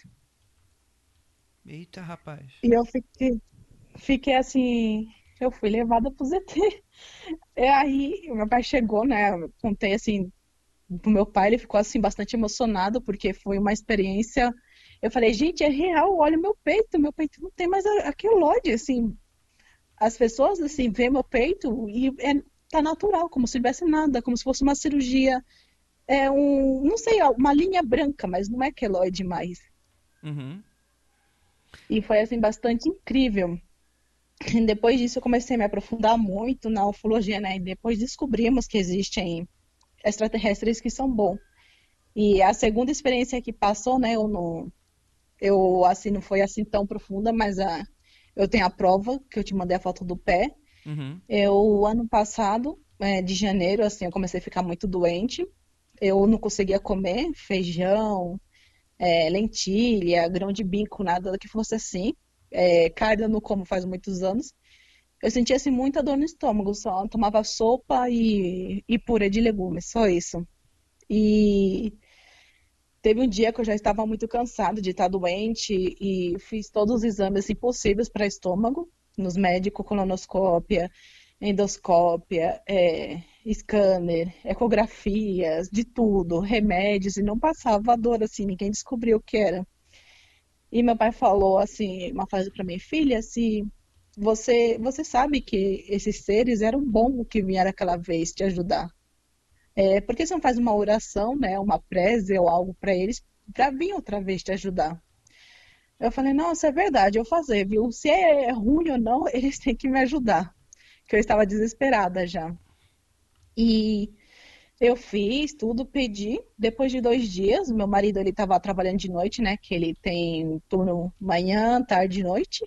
Eita, rapaz. E eu fiquei assim, eu fui levada pro ZT. E aí, o meu pai chegou, né? Eu contei assim pro meu pai, ele ficou assim bastante emocionado porque foi uma experiência. Eu falei, gente, é real, olha o meu peito não tem mais aquelóide, assim. As pessoas assim veem meu peito e tá natural, como se tivesse nada, como se fosse uma cirurgia, não sei, uma linha branca, mas não é queloide mais. Uhum. E foi assim bastante incrível. Depois disso, eu comecei a me aprofundar muito na ufologia, né? E depois descobrimos que existem extraterrestres que são bons. E a segunda experiência que passou, né? Eu assim, não foi assim tão profunda, mas eu tenho a prova, que eu te mandei a foto do pé. Uhum. Ano passado, de janeiro, assim, eu comecei a ficar muito doente. Eu não conseguia comer feijão, lentilha, grão de bico, nada que fosse assim. Carne eu não como faz muitos anos. Eu sentia assim muita dor no estômago, só tomava sopa e purê de legumes, só isso. E teve um dia que eu já estava muito cansada de estar doente e fiz todos os exames assim, possíveis para estômago, nos médicos, colonoscópia, endoscópia, scanner, ecografias, de tudo, remédios, e não passava a dor assim, ninguém descobriu o que era. E meu pai falou assim, uma frase para minha filha, se você sabe que esses seres eram bons que vieram aquela vez te ajudar. Por que você não faz uma oração, né, uma prece ou algo para eles, para vir outra vez te ajudar? Eu falei, não, isso é verdade, eu vou fazer, viu? Se é ruim ou não, eles têm que me ajudar, que eu estava desesperada já. E eu fiz tudo, pedi. Depois de 2 dias, meu marido ele estava trabalhando de noite, né? Que ele tem turno manhã, tarde e noite.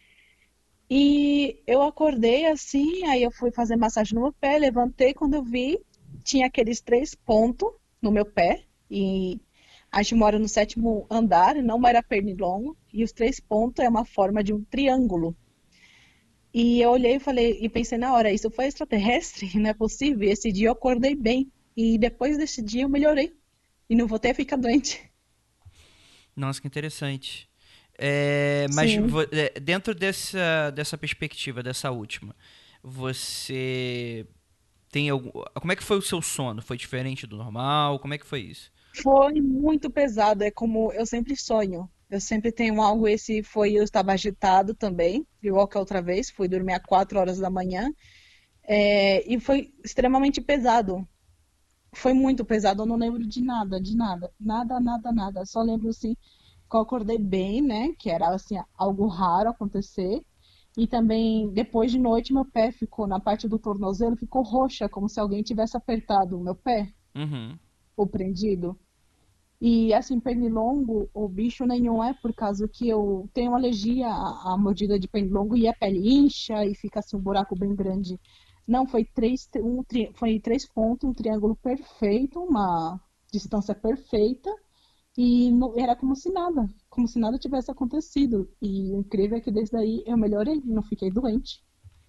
E eu acordei assim, aí eu fui fazer massagem no meu pé, levantei, quando eu vi, tinha aqueles 3 pontos no meu pé. E a gente mora no 7º andar, não era pernilongo, e os 3 pontos é uma forma de um triângulo. E eu olhei e falei, e pensei na hora, isso foi extraterrestre? Não é possível. E esse dia eu acordei bem. E depois desse dia eu melhorei. E não voltei a ficar doente. Nossa, que interessante. Mas Sim. dentro dessa perspectiva, dessa última, você tem algum. Como é que foi o seu sono? Foi diferente do normal? Como é que foi isso? Foi muito pesado, é como eu sempre sonho. Eu sempre tenho algo, esse foi, eu estava agitado também, igual que a outra vez, fui dormir às 4 horas da manhã, e foi extremamente pesado. Foi muito pesado, eu não lembro de nada, de nada, nada, nada, nada. Só lembro assim que eu acordei bem, né? Que era assim algo raro acontecer. E também depois de noite meu pé ficou na parte do tornozelo, ficou roxa, como se alguém tivesse apertado o meu pé, Uhum. ou prendido. E assim, pernilongo ou bicho nenhum é por causa que eu tenho alergia à mordida de pernilongo e a pele incha e fica assim um buraco bem grande. Não, foi 3 pontos, um triângulo perfeito, uma distância perfeita e era como se nada tivesse acontecido. E o incrível é que desde aí eu melhorei, não fiquei doente.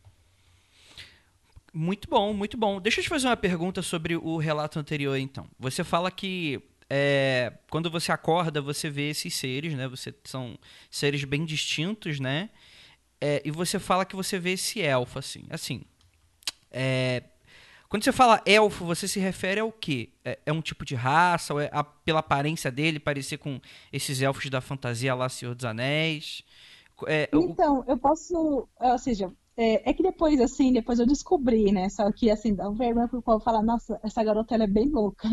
Muito bom, muito bom. Deixa eu te fazer uma pergunta sobre o relato anterior, então. Você fala que quando você acorda, você vê esses seres, né? São seres bem distintos, né? E você fala que você vê esse elfo, assim. Assim, quando você fala elfo, você se refere ao quê? É um tipo de raça? Ou pela aparência dele parecer com esses elfos da fantasia lá, Senhor dos Anéis? Então, eu posso, ou seja, é que depois, assim, depois eu descobri, né? Só que, assim, dá vergonha pro povo falar, nossa, essa garota, ela é bem louca.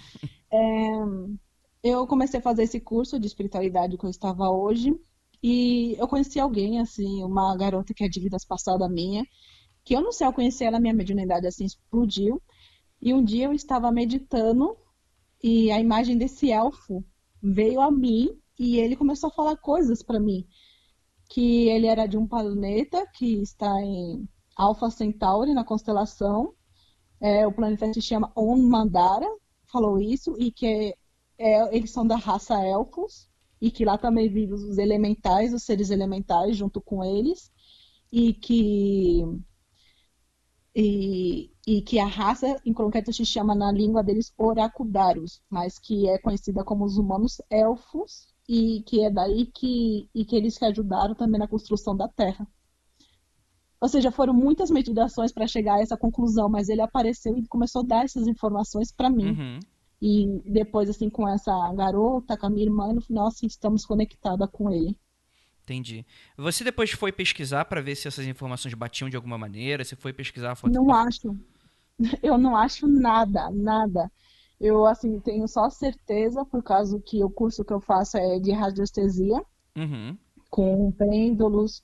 Eu comecei a fazer esse curso de espiritualidade que eu estava hoje, e eu conheci alguém, assim, uma garota que é de vidas passadas minha, que eu não sei, eu conheci ela, minha mediunidade, assim, explodiu, e um dia eu estava meditando, e a imagem desse elfo veio a mim, e ele começou a falar coisas para mim, que ele era de um planeta que está em Alpha Centauri, na constelação. O planeta se chama Onmandara, falou isso, e que eles são da raça Elfos, e que lá também vivem os elementais, os seres elementais junto com eles, e que e que a raça em concreto se chama na língua deles Oracudarus, mas que é conhecida como os humanos elfos, e que é daí que eles que ajudaram também na construção da Terra. Ou seja, foram muitas meditações para chegar a essa conclusão, mas ele apareceu e começou a dar essas informações para mim. Uhum. E depois, assim, com essa garota, com a minha irmã, no final, assim, estamos conectadas com ele. Entendi. Você depois foi pesquisar para ver se essas informações batiam de alguma maneira? Você foi pesquisar a foto? Não acho, eu não acho nada, nada. Eu, assim, tenho só certeza, por causa que o curso que eu faço é de radiestesia, Uhum. com pêndulos.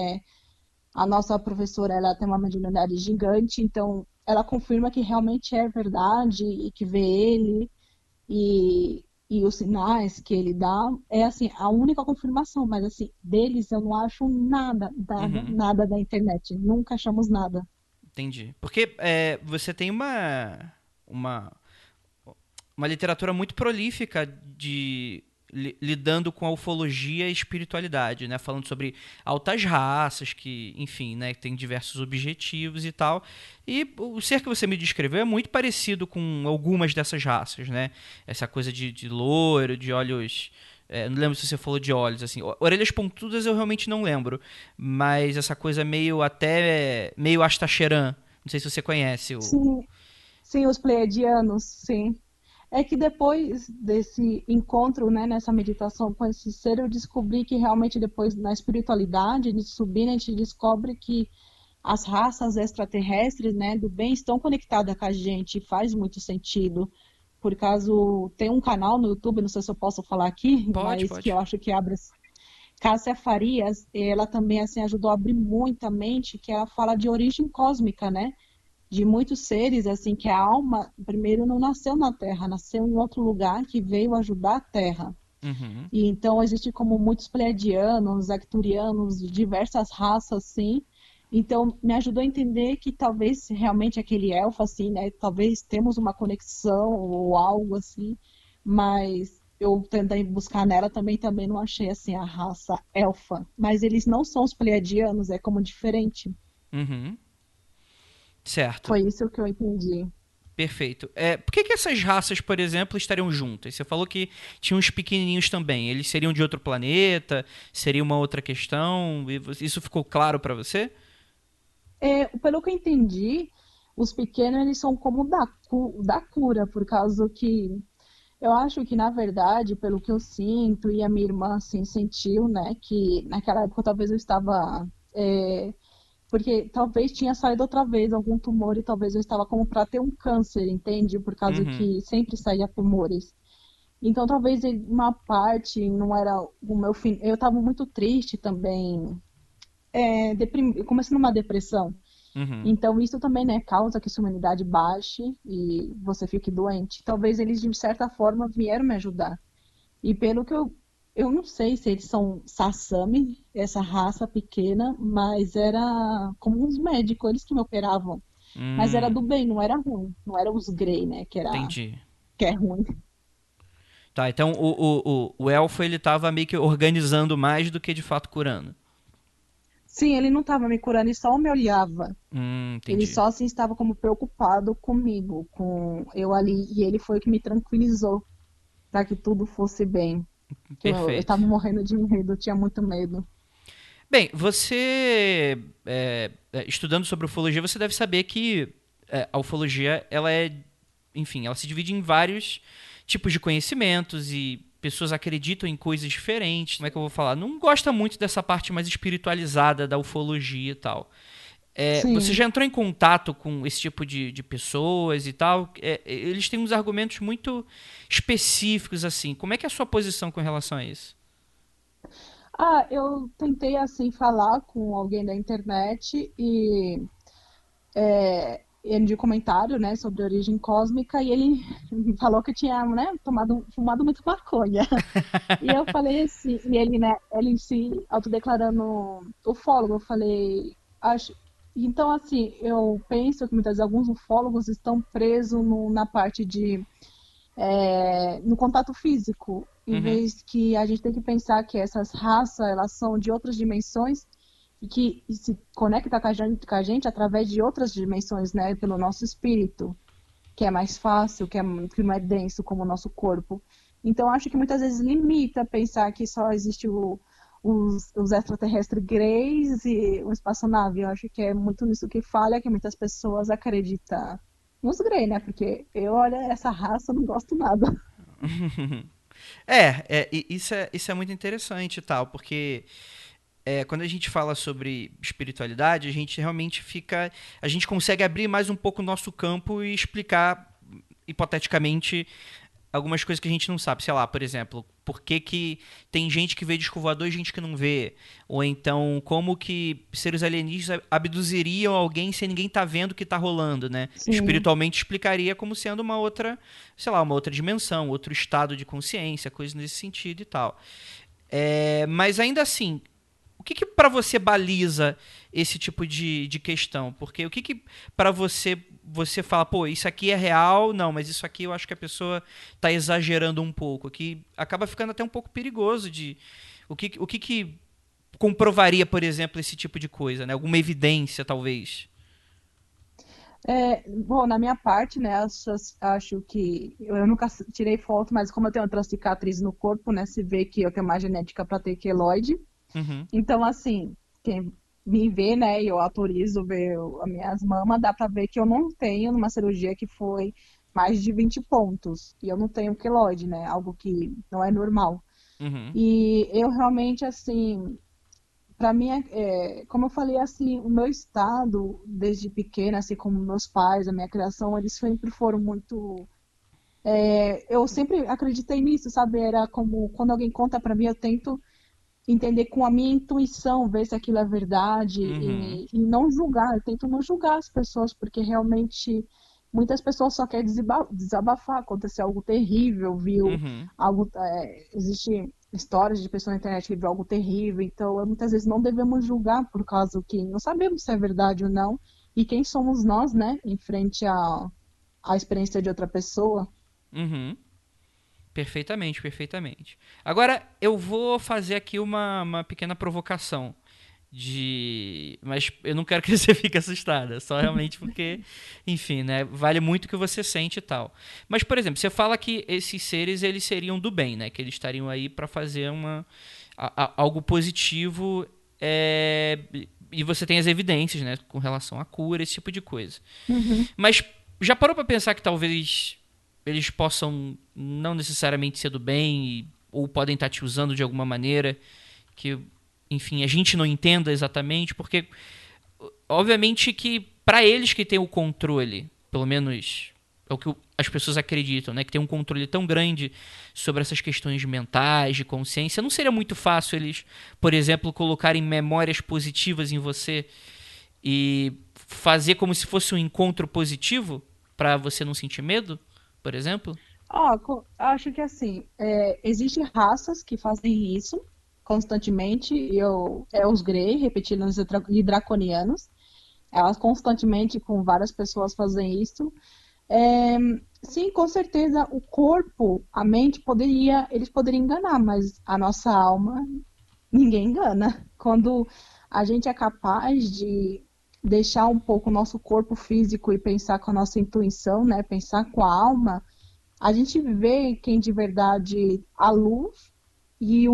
A nossa professora, ela tem uma mediunidade gigante, então ela confirma que realmente é verdade e que vê ele e os sinais que ele dá. É, assim, a única confirmação, mas, assim, deles eu não acho nada, nada, Uhum. nada da internet. Nunca achamos nada. Entendi. Porque você tem uma, uma literatura muito prolífica de lidando com a ufologia e espiritualidade, né? Falando sobre altas raças que, enfim, né, tem diversos objetivos e tal. E o ser que você me descreveu é muito parecido com algumas dessas raças, né? Essa coisa de loiro, de olhos. Não lembro se você falou de olhos, assim. Orelhas pontudas eu realmente não lembro. Mas essa coisa meio até. Meio Astacheran. Não sei se você conhece o. Sim, sim, os pleiadianos, sim. É que depois desse encontro, né, nessa meditação com esse ser, eu descobri que realmente depois na espiritualidade, de subir, a gente descobre que as raças extraterrestres, né, do bem estão conectadas com a gente, e faz muito sentido. Por caso, tem um canal no YouTube, não sei se eu posso falar aqui, Pode, mas que eu pode. acho que abre. Cássia Farias, ela também assim ajudou a abrir muita mente, que ela fala de origem cósmica, né? De muitos seres, assim, que a alma primeiro não nasceu na Terra, nasceu em outro lugar que veio ajudar a Terra. Uhum. E então existe como muitos pleiadianos, arcturianos, diversas raças, assim. Então me ajudou a entender que talvez realmente aquele elfo, assim, né? Talvez temos uma conexão ou algo assim, mas eu tentei buscar nela também não achei assim a raça elfa. Mas eles não são os pleiadianos, é como diferente. Uhum. Certo. Foi isso que eu entendi. Perfeito. Por que essas raças, por exemplo, estariam juntas? Você falou que tinha uns pequenininhos também. Eles seriam de outro planeta? Seria uma outra questão? Isso ficou claro para você? Pelo que eu entendi, os pequenos eles são como da cura, por causa que eu acho que, na verdade, pelo que eu sinto, e a minha irmã assim, sentiu, né, que naquela época talvez eu estava. Porque talvez tinha saído outra vez algum tumor e talvez eu estava como para ter um câncer, entende? Por causa Uhum. que sempre saía tumores. Então talvez uma parte não era o meu fim. Eu estava muito triste também, começando uma depressão. Uhum. Então, isso também, né, causa que sua imunidade baixe e você fique doente. Talvez eles, de certa forma, vieram me ajudar. E pelo que eu não sei se eles são Sassami, essa raça pequena, mas era como uns médicos, eles que me operavam. Mas era Hum, do bem, não era ruim. Não era os Grey, né, entendi. que é ruim. Tá, então o elfo ele tava meio que organizando mais do que de fato curando. Sim, ele não estava me curando, ele só me olhava. Ele Entendi. só assim estava como preocupado comigo, com eu ali, e ele foi o que me tranquilizou para que tudo fosse bem. Que eu Perfeito. tava morrendo de medo, eu tinha muito medo. Bem, você estudando sobre ufologia, você deve saber que a ufologia ela enfim, ela se divide em vários tipos de conhecimentos e pessoas acreditam em coisas diferentes. Como é que eu vou falar? Não gosta muito dessa parte mais espiritualizada da ufologia e tal. Você Sim. já entrou em contato com esse tipo de pessoas e tal? Eles têm uns argumentos muito específicos, assim. Como é que é a sua posição com relação a isso? Ah, eu tentei assim falar com alguém da internet e ele de comentário, né, sobre a origem cósmica e ele falou que tinha, né, fumado muito maconha. E eu falei assim, e ele, né, ele se autodeclarando ufólogo, eu falei, acho. Então, assim, eu penso que muitas vezes alguns ufólogos estão presos na parte no contato físico, em Uhum. vez que a gente tem que pensar que essas raças, elas são de outras dimensões e que se conecta com a gente através de outras dimensões, né? Pelo nosso espírito, que é mais fácil, que não é denso como o nosso corpo. Então, acho que muitas vezes limita pensar que só existe os extraterrestres greys e uma espaçonave. Eu acho que é muito nisso que falha, que muitas pessoas acreditam nos greys, né? Porque eu, olha, essa raça eu não gosto nada. Isso é muito interessante e tal, porque quando a gente fala sobre espiritualidade, a gente realmente fica. A gente consegue abrir mais um pouco o nosso campo e explicar, hipoteticamente, algumas coisas que a gente não sabe. Sei lá, por exemplo, por que que tem gente que vê disco voador e gente que não vê? Ou então, como que seres alienígenas abduziriam alguém sem ninguém tá vendo o que tá rolando, né? Sim. Espiritualmente explicaria como sendo uma outra, sei lá, uma outra dimensão, outro estado de consciência, coisas nesse sentido e tal. Mas ainda assim, o que que para você baliza esse tipo de questão? Porque o que que para você fala, pô, isso aqui é real, não, mas isso aqui eu acho que a pessoa tá exagerando um pouco, que acaba ficando até um pouco perigoso de o que que comprovaria, por exemplo, esse tipo de coisa, né? Alguma evidência, talvez. Bom, na minha parte, né, acho que eu nunca tirei foto, mas como eu tenho outra cicatriz no corpo, né, se vê que eu tenho mais genética para ter queloide. Uhum, Então, assim, quem me vê, né, e eu autorizo ver as minhas mamas, dá pra ver que eu não tenho numa cirurgia que foi mais de 20 pontos. E eu não tenho queloide, né, algo que não é normal. uhum, E eu realmente, assim, pra mim, como eu falei, assim, o meu estado, desde pequena, assim como meus pais, a minha criação, eles sempre foram muito. Eu sempre acreditei nisso, sabe? Era como quando alguém conta pra mim, eu tento entender com a minha intuição, ver se aquilo é verdade uhum, e não julgar. Eu tento não julgar as pessoas, porque realmente muitas pessoas só querem desabafar, aconteceu algo terrível, viu uhum. algo, existe histórias de pessoas na internet que viu algo terrível, então muitas vezes não devemos julgar por causa que não sabemos se é verdade ou não, e quem somos nós, né, em frente à experiência de outra pessoa. Uhum. Perfeitamente, perfeitamente. Agora eu vou fazer aqui uma pequena provocação. Mas eu não quero que você fique assustada, só realmente porque, enfim, né, vale muito o que você sente e tal. Mas, por exemplo, você fala que esses seres eles seriam do bem, né, que eles estariam aí para fazer algo positivo, é, e você tem as evidências, né, com relação à cura, esse tipo de coisa. Uhum. Mas já parou para pensar que talvez eles possam não necessariamente ser do bem ou podem estar te usando de alguma maneira que, enfim, a gente não entenda exatamente, porque obviamente que para eles que tem o controle, pelo menos é o que as pessoas acreditam, né, que tem um controle tão grande sobre essas questões mentais, de consciência, não seria muito fácil eles, por exemplo, colocarem memórias positivas em você e fazer como se fosse um encontro positivo para você não sentir medo, por exemplo? Acho que assim, existem raças que fazem isso constantemente, os Grey, repetindo e draconianos, elas constantemente com várias pessoas fazem isso. É, sim, com certeza o corpo, a mente eles poderiam enganar, mas a nossa alma ninguém engana. Quando a gente é capaz de deixar um pouco o nosso corpo físico e pensar com a nossa intuição, né, pensar com a alma, a gente vê quem de verdade a luz e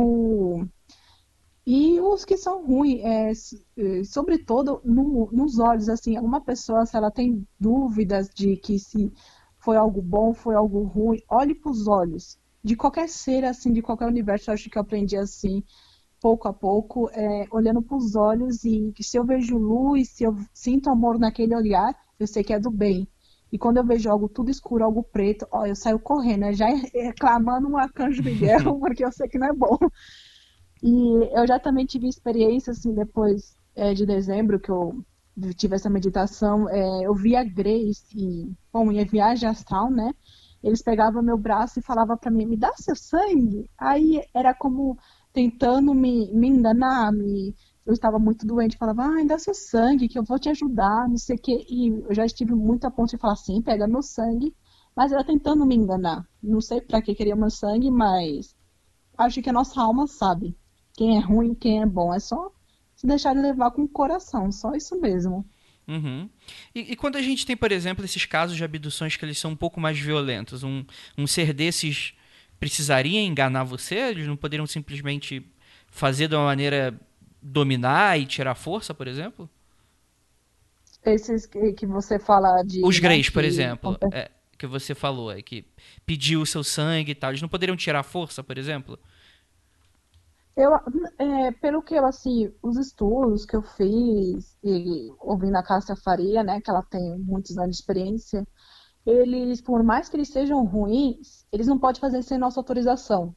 os que são ruins, sobretudo nos olhos, assim, uma pessoa, se ela tem dúvidas de que se foi algo bom, foi algo ruim, olhe para os olhos. De qualquer ser, assim, de qualquer universo, eu acho que eu aprendi assim, pouco a pouco, olhando para os olhos e que se eu vejo luz, se eu sinto amor naquele olhar, eu sei que é do bem. E quando eu vejo algo tudo escuro, algo preto, ó, eu saio correndo, né? Já reclamando um arcanjo Miguel, porque eu sei que não é bom. E eu já também tive experiência, assim, depois de dezembro, que eu tive essa meditação, eu via Grace, bom, em viagem astral, né? Eles pegavam meu braço e falavam para mim, me dá seu sangue. Aí era como tentando me enganar, eu estava muito doente, falava, ai, dá seu sangue, que eu vou te ajudar, não sei o quê. E eu já estive muito a ponto de falar, sim, pega meu sangue, mas era tentando me enganar. Não sei para que queria meu sangue, mas acho que a nossa alma sabe quem é ruim, quem é bom. É só se deixarem levar com o coração, só isso mesmo. Uhum. E quando a gente tem, por exemplo, esses casos de abduções que eles são um pouco mais violentos, um ser desses precisaria enganar você? Eles não poderiam simplesmente fazer de uma maneira dominar e tirar força, por exemplo? Esses que você fala de, Os né, Greys, por que exemplo, que você falou, que pediu o seu sangue e tal, eles não poderiam tirar força, por exemplo? eu, pelo que eu, assim, os estudos que eu fiz, e ouvindo a Cássia Faria, né, que ela tem muitos anos de experiência, eles, por mais que eles sejam ruins, eles não podem fazer sem nossa autorização.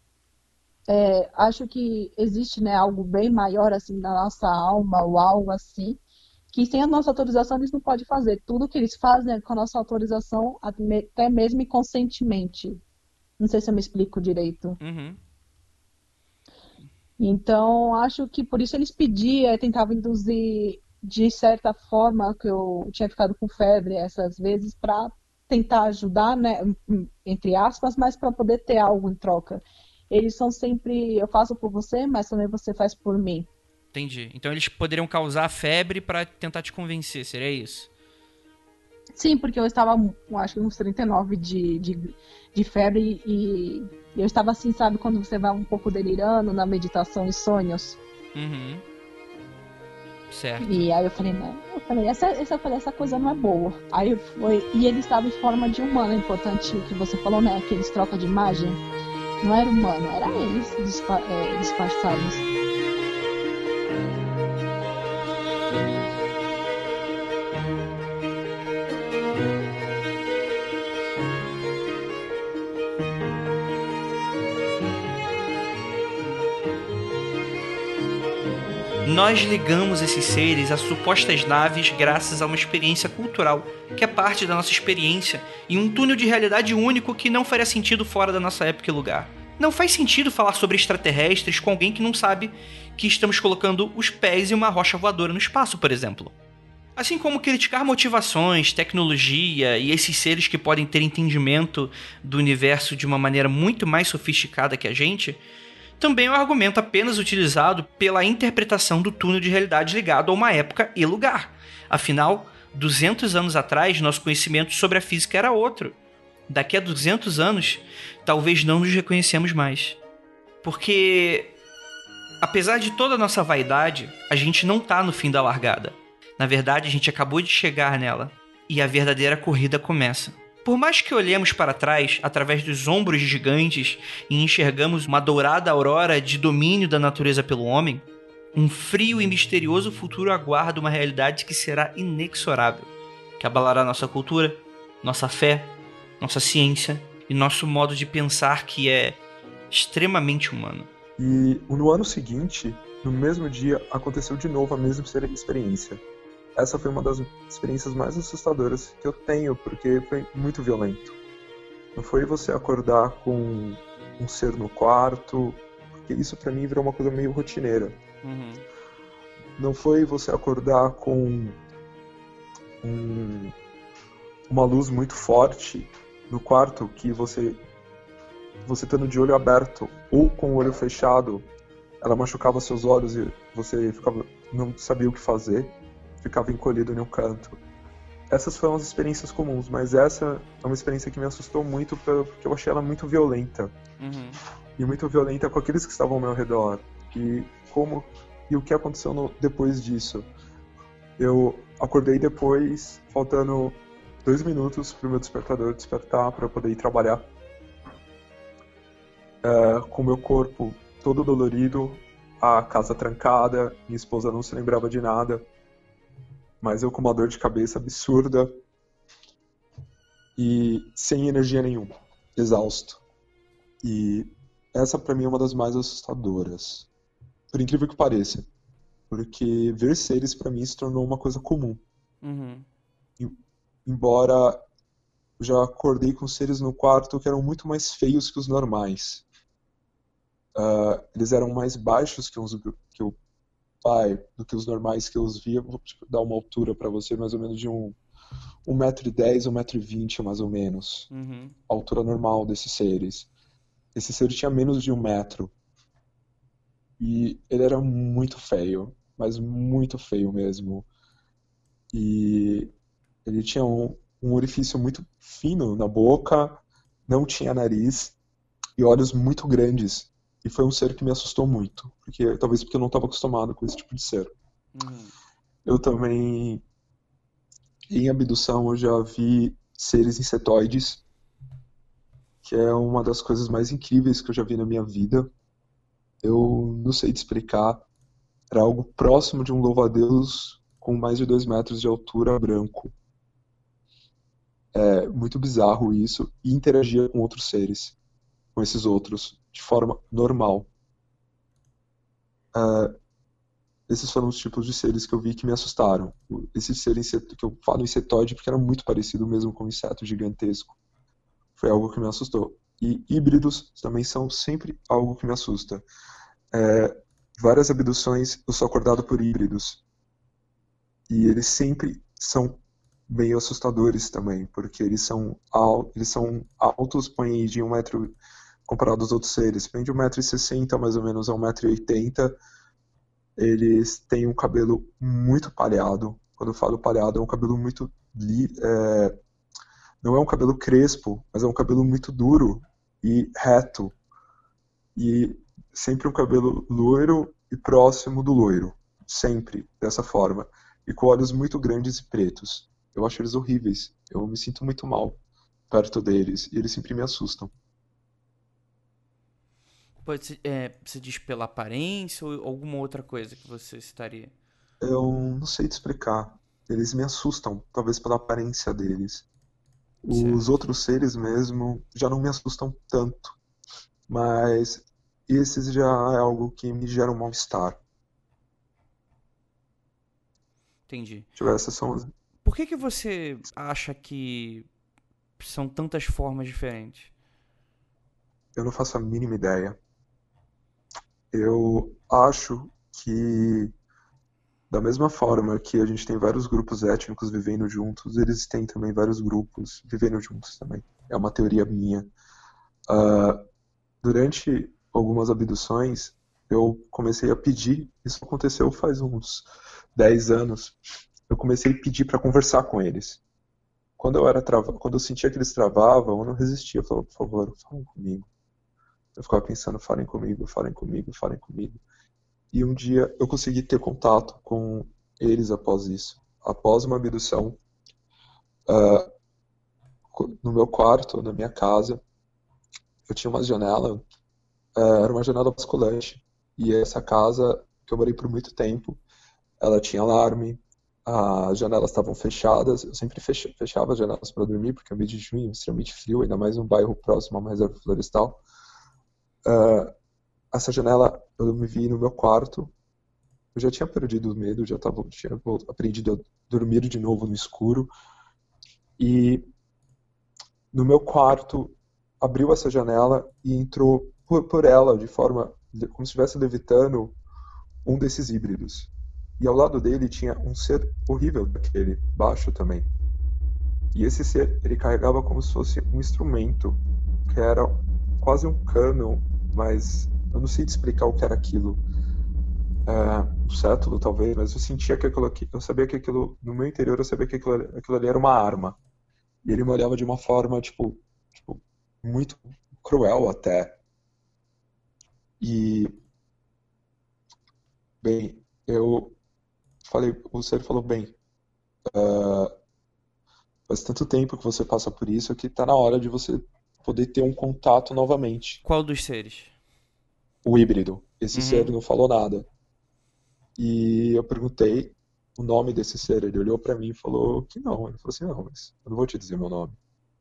Acho que existe, né, algo bem maior, assim, da nossa alma, ou algo assim, que sem a nossa autorização eles não podem fazer. Tudo que eles fazem é com a nossa autorização, até mesmo inconscientemente. Não sei se eu me explico direito. Uhum. Então, acho que por isso eles pediam, tentavam induzir de certa forma, que eu tinha ficado com febre essas vezes, para tentar ajudar, né, entre aspas, mas para poder ter algo em troca. Eles são sempre, eu faço por você, mas também você faz por mim. Entendi. Então eles poderiam causar febre pra tentar te convencer, seria isso? Sim, porque eu estava, acho que uns 39 de febre e eu estava assim, sabe, quando você vai um pouco delirando na meditação e sonhos. Uhum. Certo. E aí eu falei, não, essa coisa não é boa. Aí foi, e ele estava em forma de humano, é importante o que você falou, né? Aqueles troca de imagem. Não era humano, era eles disfarçados. Nós ligamos esses seres a supostas naves graças a uma experiência cultural, que é parte da nossa experiência, e um túnel de realidade único que não faria sentido fora da nossa época e lugar. Não faz sentido falar sobre extraterrestres com alguém que não sabe que estamos colocando os pés em uma rocha voadora no espaço, por exemplo. Assim como criticar motivações, tecnologia e esses seres que podem ter entendimento do universo de uma maneira muito mais sofisticada que a gente, também é um argumento apenas utilizado pela interpretação do túnel de realidade ligado a uma época e lugar. Afinal, 200 anos atrás, nosso conhecimento sobre a física era outro. Daqui a 200 anos, talvez não nos reconhecemos mais. Porque, apesar de toda a nossa vaidade, a gente não tá no fim da largada. Na verdade, a gente acabou de chegar nela. E a verdadeira corrida começa. Por mais que olhemos para trás, através dos ombros gigantes, e enxergamos uma dourada aurora de domínio da natureza pelo homem, um frio e misterioso futuro aguarda uma realidade que será inexorável, que abalará nossa cultura, nossa fé, nossa ciência e nosso modo de pensar, que é extremamente humano. E no ano seguinte, no mesmo dia, aconteceu de novo a mesma experiência. Essa foi uma das experiências mais assustadoras que eu tenho, porque foi muito violento. Não foi você acordar com um ser no quarto, porque isso pra mim virou uma coisa meio rotineira. Uhum. Não foi você acordar com uma luz muito forte no quarto que você estando de olho aberto ou com o olho fechado, ela machucava seus olhos e você não sabia o que fazer, ficava encolhido em um canto. Essas foram as experiências comuns, mas essa é uma experiência que me assustou muito porque eu achei ela muito violenta. Uhum. E muito violenta com aqueles que estavam ao meu redor. E o que aconteceu depois disso? Eu acordei depois, faltando 2 minutos para o meu despertador despertar para eu poder ir trabalhar. Com o meu corpo todo dolorido, a casa trancada, minha esposa não se lembrava de nada, mas eu com uma dor de cabeça absurda e sem energia nenhuma, exausto. E essa pra mim é uma das mais assustadoras, por incrível que pareça, porque ver seres pra mim se tornou uma coisa comum. Uhum. Embora eu já acordei com seres no quarto que eram muito mais feios que os normais. Eles eram mais baixos que do que os normais que eu os via. Vou dar uma altura pra você, mais ou menos de 1,10 m, 1,20 m, mais ou menos. Uhum. A altura normal desses seres. Esse ser tinha menos de 1 metro. E ele era muito feio. mas muito feio mesmo. E ele tinha um orifício muito fino na boca, não tinha nariz e olhos muito grandes. E foi um ser que me assustou muito, talvez porque eu não estava acostumado com esse tipo de ser. Uhum. Eu também, em abdução, eu já vi seres insetoides, que é uma das coisas mais incríveis que eu já vi na minha vida. Eu não sei te explicar. Era algo próximo de um louva-a-Deus com mais de 2 metros de altura, branco. É muito bizarro isso. E interagia com outros seres, com esses outros, de forma normal. Esses foram os tipos de seres que eu vi que me assustaram. Esse ser que eu falo insetoide porque era muito parecido mesmo com um inseto gigantesco. Foi algo que me assustou. E híbridos também são sempre algo que me assusta. Várias abduções eu sou acordado por híbridos. E eles sempre são meio assustadores também, porque eles são altos, põem de 1 metro, comparado aos outros seres, põem de 1,60 m mais ou menos a 1,80 m. Eles têm um cabelo muito palhado. Quando eu falo palhado, é um cabelo muito... não é um cabelo crespo, mas é um cabelo muito duro e reto. E sempre um cabelo loiro e próximo do loiro. Sempre dessa forma. E com olhos muito grandes e pretos. Eu acho eles horríveis. Eu me sinto muito mal perto deles. E eles sempre me assustam. Você diz pela aparência ou alguma outra coisa que você citaria? Eu não sei te explicar. Eles me assustam, talvez pela aparência deles. Os Certo. outros seres mesmo já não me assustam tanto. Mas esses já é algo que me gera um mal-estar. Entendi. Deixa eu ver, essas são as... Por que você acha que são tantas formas diferentes? Eu não faço a mínima ideia. Eu acho que, da mesma forma que a gente tem vários grupos étnicos vivendo juntos, eles têm também vários grupos vivendo juntos também. É uma teoria minha. Durante algumas abduções, eu comecei a pedir, isso aconteceu faz uns 10 anos, eu comecei a pedir para conversar com eles. Quando eu sentia que eles travavam, eu não resistia, eu falava, por favor, falem comigo. Eu ficava pensando, falem comigo, falem comigo, falem comigo. E um dia eu consegui ter contato com eles após isso. Após uma abdução, no meu quarto, na minha casa, eu tinha uma janela, era uma janela basculante. E essa casa, que eu morei por muito tempo, ela tinha alarme, as janelas estavam fechadas, eu sempre fechava as janelas para dormir, porque é mês de junho, extremamente frio, ainda mais um bairro próximo a uma reserva florestal. Essa janela, eu me vi no meu quarto, eu já tinha perdido o medo, tinha aprendido a dormir de novo no escuro, e no meu quarto abriu essa janela e entrou por ela, de forma como se estivesse levitando, um desses híbridos. E ao lado dele tinha um ser horrível daquele, baixo também. E esse ser, ele carregava como se fosse um instrumento, que era quase um cano, mas eu não sei te explicar o que era aquilo. Um cétulo, talvez, mas eu sentia que eu sabia que aquilo, no meu interior, eu sabia que aquilo ali era uma arma. E ele me olhava de uma forma, tipo, muito cruel até. E, bem, o ser falou, bem, faz tanto tempo que você passa por isso que tá na hora de você poder ter um contato novamente. Qual dos seres? O híbrido. Esse ser Uhum. não falou nada. E eu perguntei o nome desse ser. Ele olhou pra mim e falou que não. Ele falou assim, não, mas eu não vou te dizer meu nome.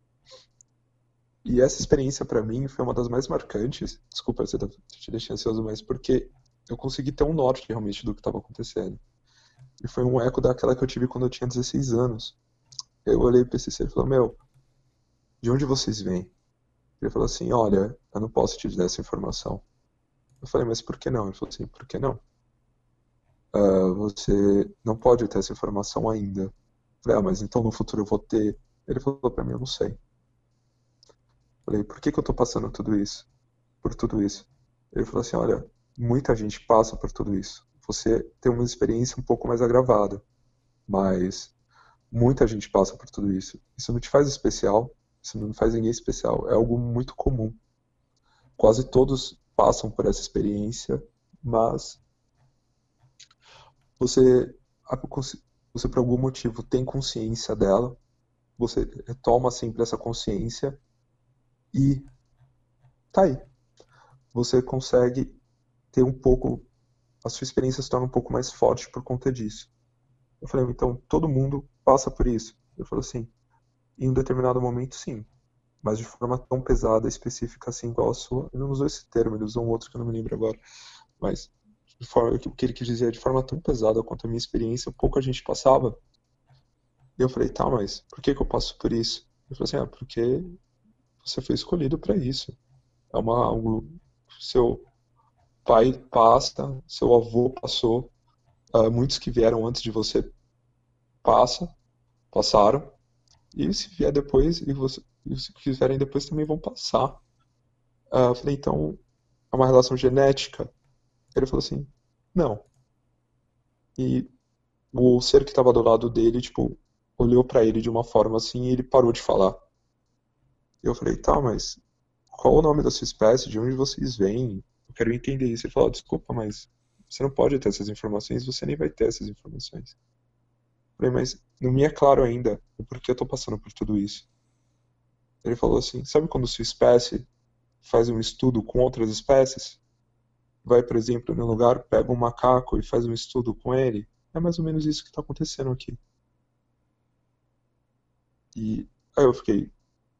E essa experiência pra mim foi uma das mais marcantes. Desculpa se eu te deixei ansioso, mas porque eu consegui ter um norte realmente do que estava acontecendo. E foi um eco daquela que eu tive quando eu tinha 16 anos. Eu olhei pra esse ser e falei, meu, de onde vocês vêm? Ele falou assim, olha, eu não posso te dar essa informação. Eu falei, mas por que não? Ele falou assim, por que não? Você não pode ter essa informação ainda. Eu falei, mas então no futuro eu vou ter. Ele falou pra mim, eu não sei. Eu falei, por que eu tô passando tudo isso? Por tudo isso. Ele falou assim, olha, muita gente passa por tudo isso. você ter uma experiência um pouco mais agravada. Mas muita gente passa por tudo isso. Isso não te faz especial, isso não faz ninguém especial. É algo muito comum. Quase todos passam por essa experiência, mas você por algum motivo tem consciência dela, você retoma sempre essa consciência e tá aí. Você consegue ter um pouco, a sua experiência se torna um pouco mais forte por conta disso. Eu falei, então todo mundo passa por isso. Ele falou assim, em um determinado momento sim, mas de forma tão pesada, específica assim igual a sua. Ele não usou esse termo, ele usou um outro que eu não me lembro agora, mas de forma, o que ele quis dizer é de forma tão pesada quanto a minha experiência, pouca gente passava. E eu falei, tá, mas por que eu passo por isso? Ele falou assim, porque você foi escolhido para isso. É algo seu pai passa, seu avô passou, muitos que vieram antes de você passaram, e se vier depois, e os que vierem depois também vão passar. Eu falei, então, é uma relação genética? Ele falou assim, não. E o ser que estava do lado dele, tipo, olhou pra ele de uma forma assim e ele parou de falar. E eu falei, tá, mas qual o nome da sua espécie? De onde vocês vêm? Eu quero entender isso. Ele falou, desculpa, mas você não pode ter essas informações, você nem vai ter essas informações. Eu falei, mas não me é claro ainda o porquê eu tô passando por tudo isso. Ele falou assim, sabe quando sua espécie faz um estudo com outras espécies? Vai, por exemplo, num lugar, pega um macaco e faz um estudo com ele? É mais ou menos isso que está acontecendo aqui. E aí eu fiquei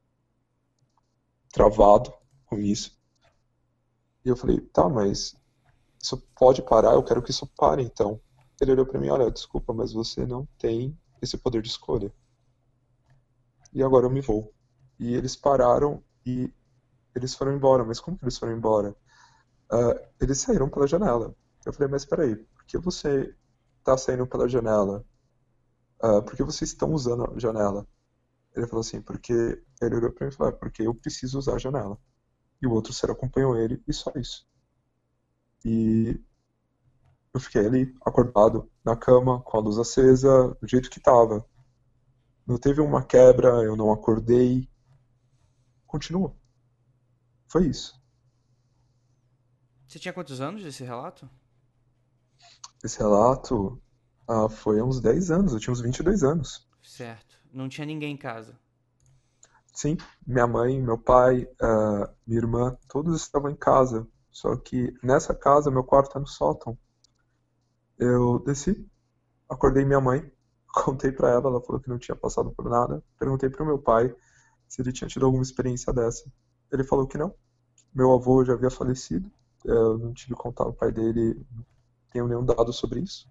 travado com isso. E eu falei, tá, mas isso pode parar, eu quero que isso pare então. Ele olhou pra mim, olha, desculpa, mas você não tem esse poder de escolha. E agora eu me vou. E eles pararam e eles foram embora. Mas como que eles foram embora? Eles saíram pela janela. Eu falei, mas peraí, por que você tá saindo pela janela? Por que vocês estão usando a janela? Ele falou assim, porque ele olhou pra mim e falou, porque eu preciso usar a janela. E o outro ser acompanhou ele e só isso. E eu fiquei ali, acordado, na cama, com a luz acesa, do jeito que tava. Não teve uma quebra, eu não acordei. Continua. Foi isso. Você tinha quantos anos desse relato? Esse relato foi há uns 10 anos, eu tinha uns 22 anos. Certo. Não tinha ninguém em casa. Sim, minha mãe, meu pai, minha irmã, todos estavam em casa. Só que nessa casa, meu quarto tá no sótão. Eu desci, acordei minha mãe, contei pra ela, ela falou que não tinha passado por nada. Perguntei pro meu pai se ele tinha tido alguma experiência dessa. Ele falou que não. Meu avô já havia falecido. Eu não tive contato com o pai dele, não tenho nenhum dado sobre isso.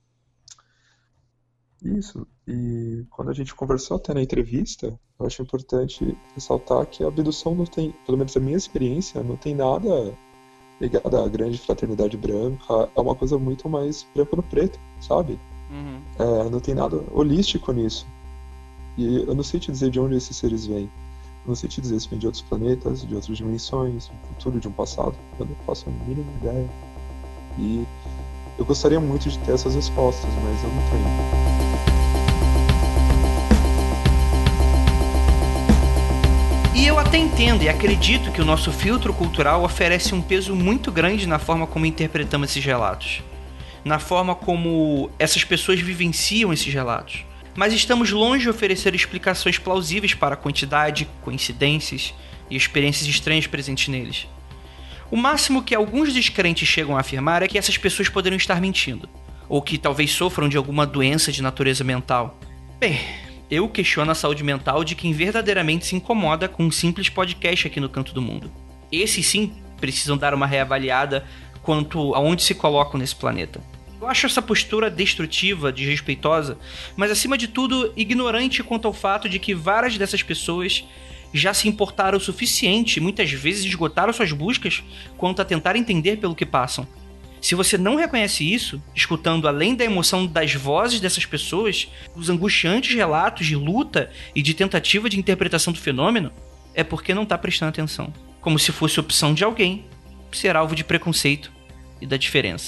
Isso. E quando a gente conversou até na entrevista, eu acho importante ressaltar que a abdução não tem, pelo menos a minha experiência, não tem nada ligado à grande fraternidade branca. É uma coisa muito mais branco no preto, sabe? Uhum. Não tem nada holístico nisso. E eu não sei te dizer de onde esses seres vêm. Eu não sei te dizer se vem de outros planetas, de outras dimensões, de um futuro, de um passado. Eu não faço a mínima ideia. E eu gostaria muito de ter essas respostas, mas eu não tenho. E eu até entendo e acredito que o nosso filtro cultural oferece um peso muito grande na forma como interpretamos esses relatos, na forma como essas pessoas vivenciam esses relatos. Mas estamos longe de oferecer explicações plausíveis para a quantidade, coincidências e experiências estranhas presentes neles. O máximo que alguns descrentes chegam a afirmar é que essas pessoas poderiam estar mentindo, ou que talvez sofram de alguma doença de natureza mental. Bem, eu questiono a saúde mental de quem verdadeiramente se incomoda com um simples podcast aqui no Canto do Mundo. Esses sim precisam dar uma reavaliada quanto a onde se colocam nesse planeta. Eu acho essa postura destrutiva, desrespeitosa, mas acima de tudo ignorante quanto ao fato de que várias dessas pessoas já se importaram o suficiente e muitas vezes esgotaram suas buscas quanto a tentar entender pelo que passam. Se você não reconhece isso, escutando além da emoção das vozes dessas pessoas, os angustiantes relatos de luta e de tentativa de interpretação do fenômeno, é porque não está prestando atenção. Como se fosse opção de alguém ser alvo de preconceito e da diferença.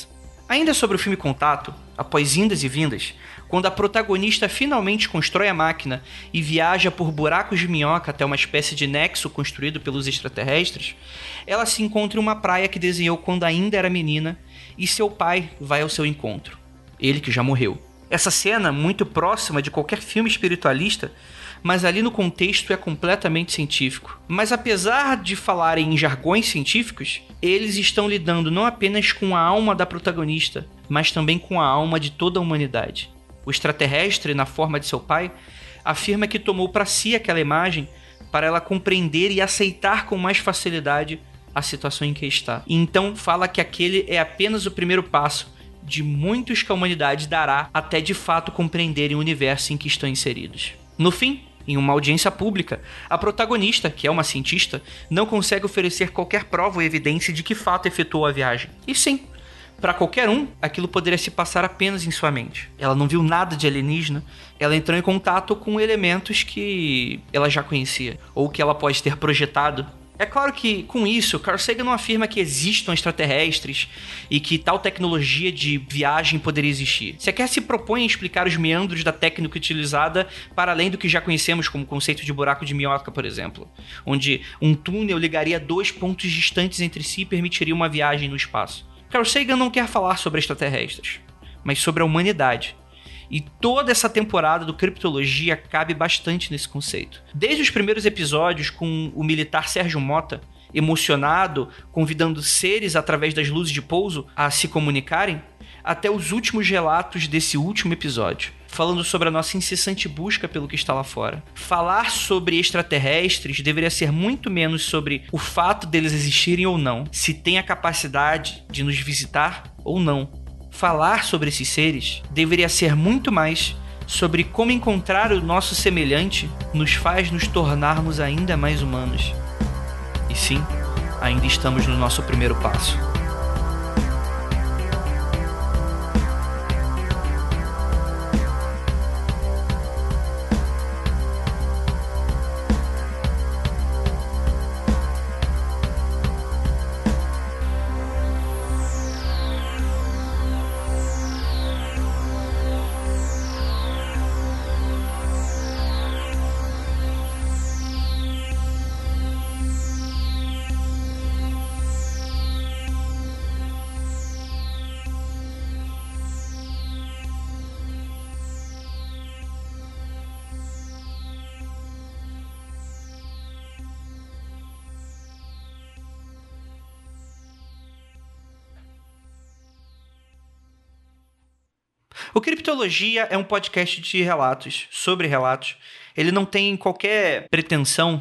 Ainda sobre o filme Contato, após indas e vindas, quando a protagonista finalmente constrói a máquina e viaja por buracos de minhoca até uma espécie de nexo construído pelos extraterrestres, ela se encontra em uma praia que desenhou quando ainda era menina e seu pai vai ao seu encontro. Ele que já morreu. Essa cena, muito próxima de qualquer filme espiritualista, mas ali no contexto é completamente científico. Mas apesar de falarem em jargões científicos, eles estão lidando não apenas com a alma da protagonista, mas também com a alma de toda a humanidade. O extraterrestre, na forma de seu pai, afirma que tomou para si aquela imagem para ela compreender e aceitar com mais facilidade a situação em que está. E então fala que aquele é apenas o primeiro passo de muitos que a humanidade dará até de fato compreenderem o universo em que estão inseridos. No fim, em uma audiência pública, a protagonista, que é uma cientista, não consegue oferecer qualquer prova ou evidência de que fato efetuou a viagem. E sim, para qualquer um, aquilo poderia se passar apenas em sua mente. Ela não viu nada de alienígena, ela entrou em contato com elementos que ela já conhecia, ou que ela pode ter projetado. É claro que, com isso, Carl Sagan não afirma que existam extraterrestres e que tal tecnologia de viagem poderia existir. Sequer se propõe a explicar os meandros da técnica utilizada para além do que já conhecemos como o conceito de buraco de minhoca, por exemplo, onde um túnel ligaria dois pontos distantes entre si e permitiria uma viagem no espaço. Carl Sagan não quer falar sobre extraterrestres, mas sobre a humanidade. E toda essa temporada do Criptologia cabe bastante nesse conceito. Desde os primeiros episódios com o militar Sérgio Mota, emocionado, convidando seres através das luzes de pouso a se comunicarem, até os últimos relatos desse último episódio, falando sobre a nossa incessante busca pelo que está lá fora. Falar sobre extraterrestres deveria ser muito menos sobre o fato deles existirem ou não, se tem a capacidade de nos visitar ou não. Falar sobre esses seres deveria ser muito mais sobre como encontrar o nosso semelhante nos faz nos tornarmos ainda mais humanos. E sim, ainda estamos no nosso primeiro passo. O Criptologia é um podcast de relatos, sobre relatos. Ele não tem qualquer pretensão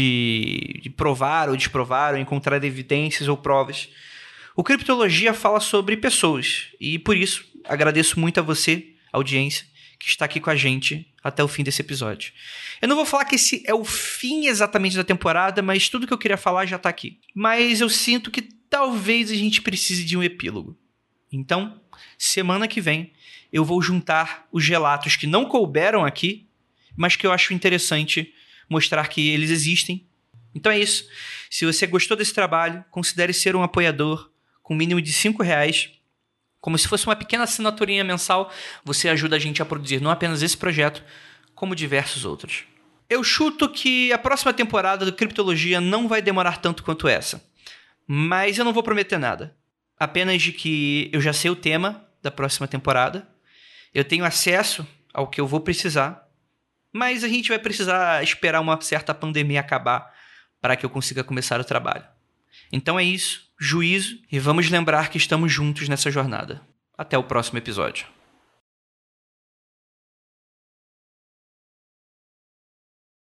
de provar ou desprovar ou encontrar evidências ou provas. O Criptologia fala sobre pessoas e, por isso, agradeço muito a você, audiência, que está aqui com a gente até o fim desse episódio. Eu não vou falar que esse é o fim exatamente da temporada, mas tudo que eu queria falar já está aqui. Mas eu sinto que talvez a gente precise de um epílogo. Então, semana que vem, eu vou juntar os relatos que não couberam aqui, mas que eu acho interessante mostrar que eles existem. Então é isso. Se você gostou desse trabalho, considere ser um apoiador com mínimo de R$5. Como se fosse uma pequena assinaturinha mensal, você ajuda a gente a produzir não apenas esse projeto, como diversos outros. Eu chuto que a próxima temporada do Criptologia não vai demorar tanto quanto essa. Mas eu não vou prometer nada. Apenas de que eu já sei o tema da próxima temporada. Eu tenho acesso ao que eu vou precisar, mas a gente vai precisar esperar uma certa pandemia acabar para que eu consiga começar o trabalho. Então é isso, juízo, e vamos lembrar que estamos juntos nessa jornada. Até o próximo episódio.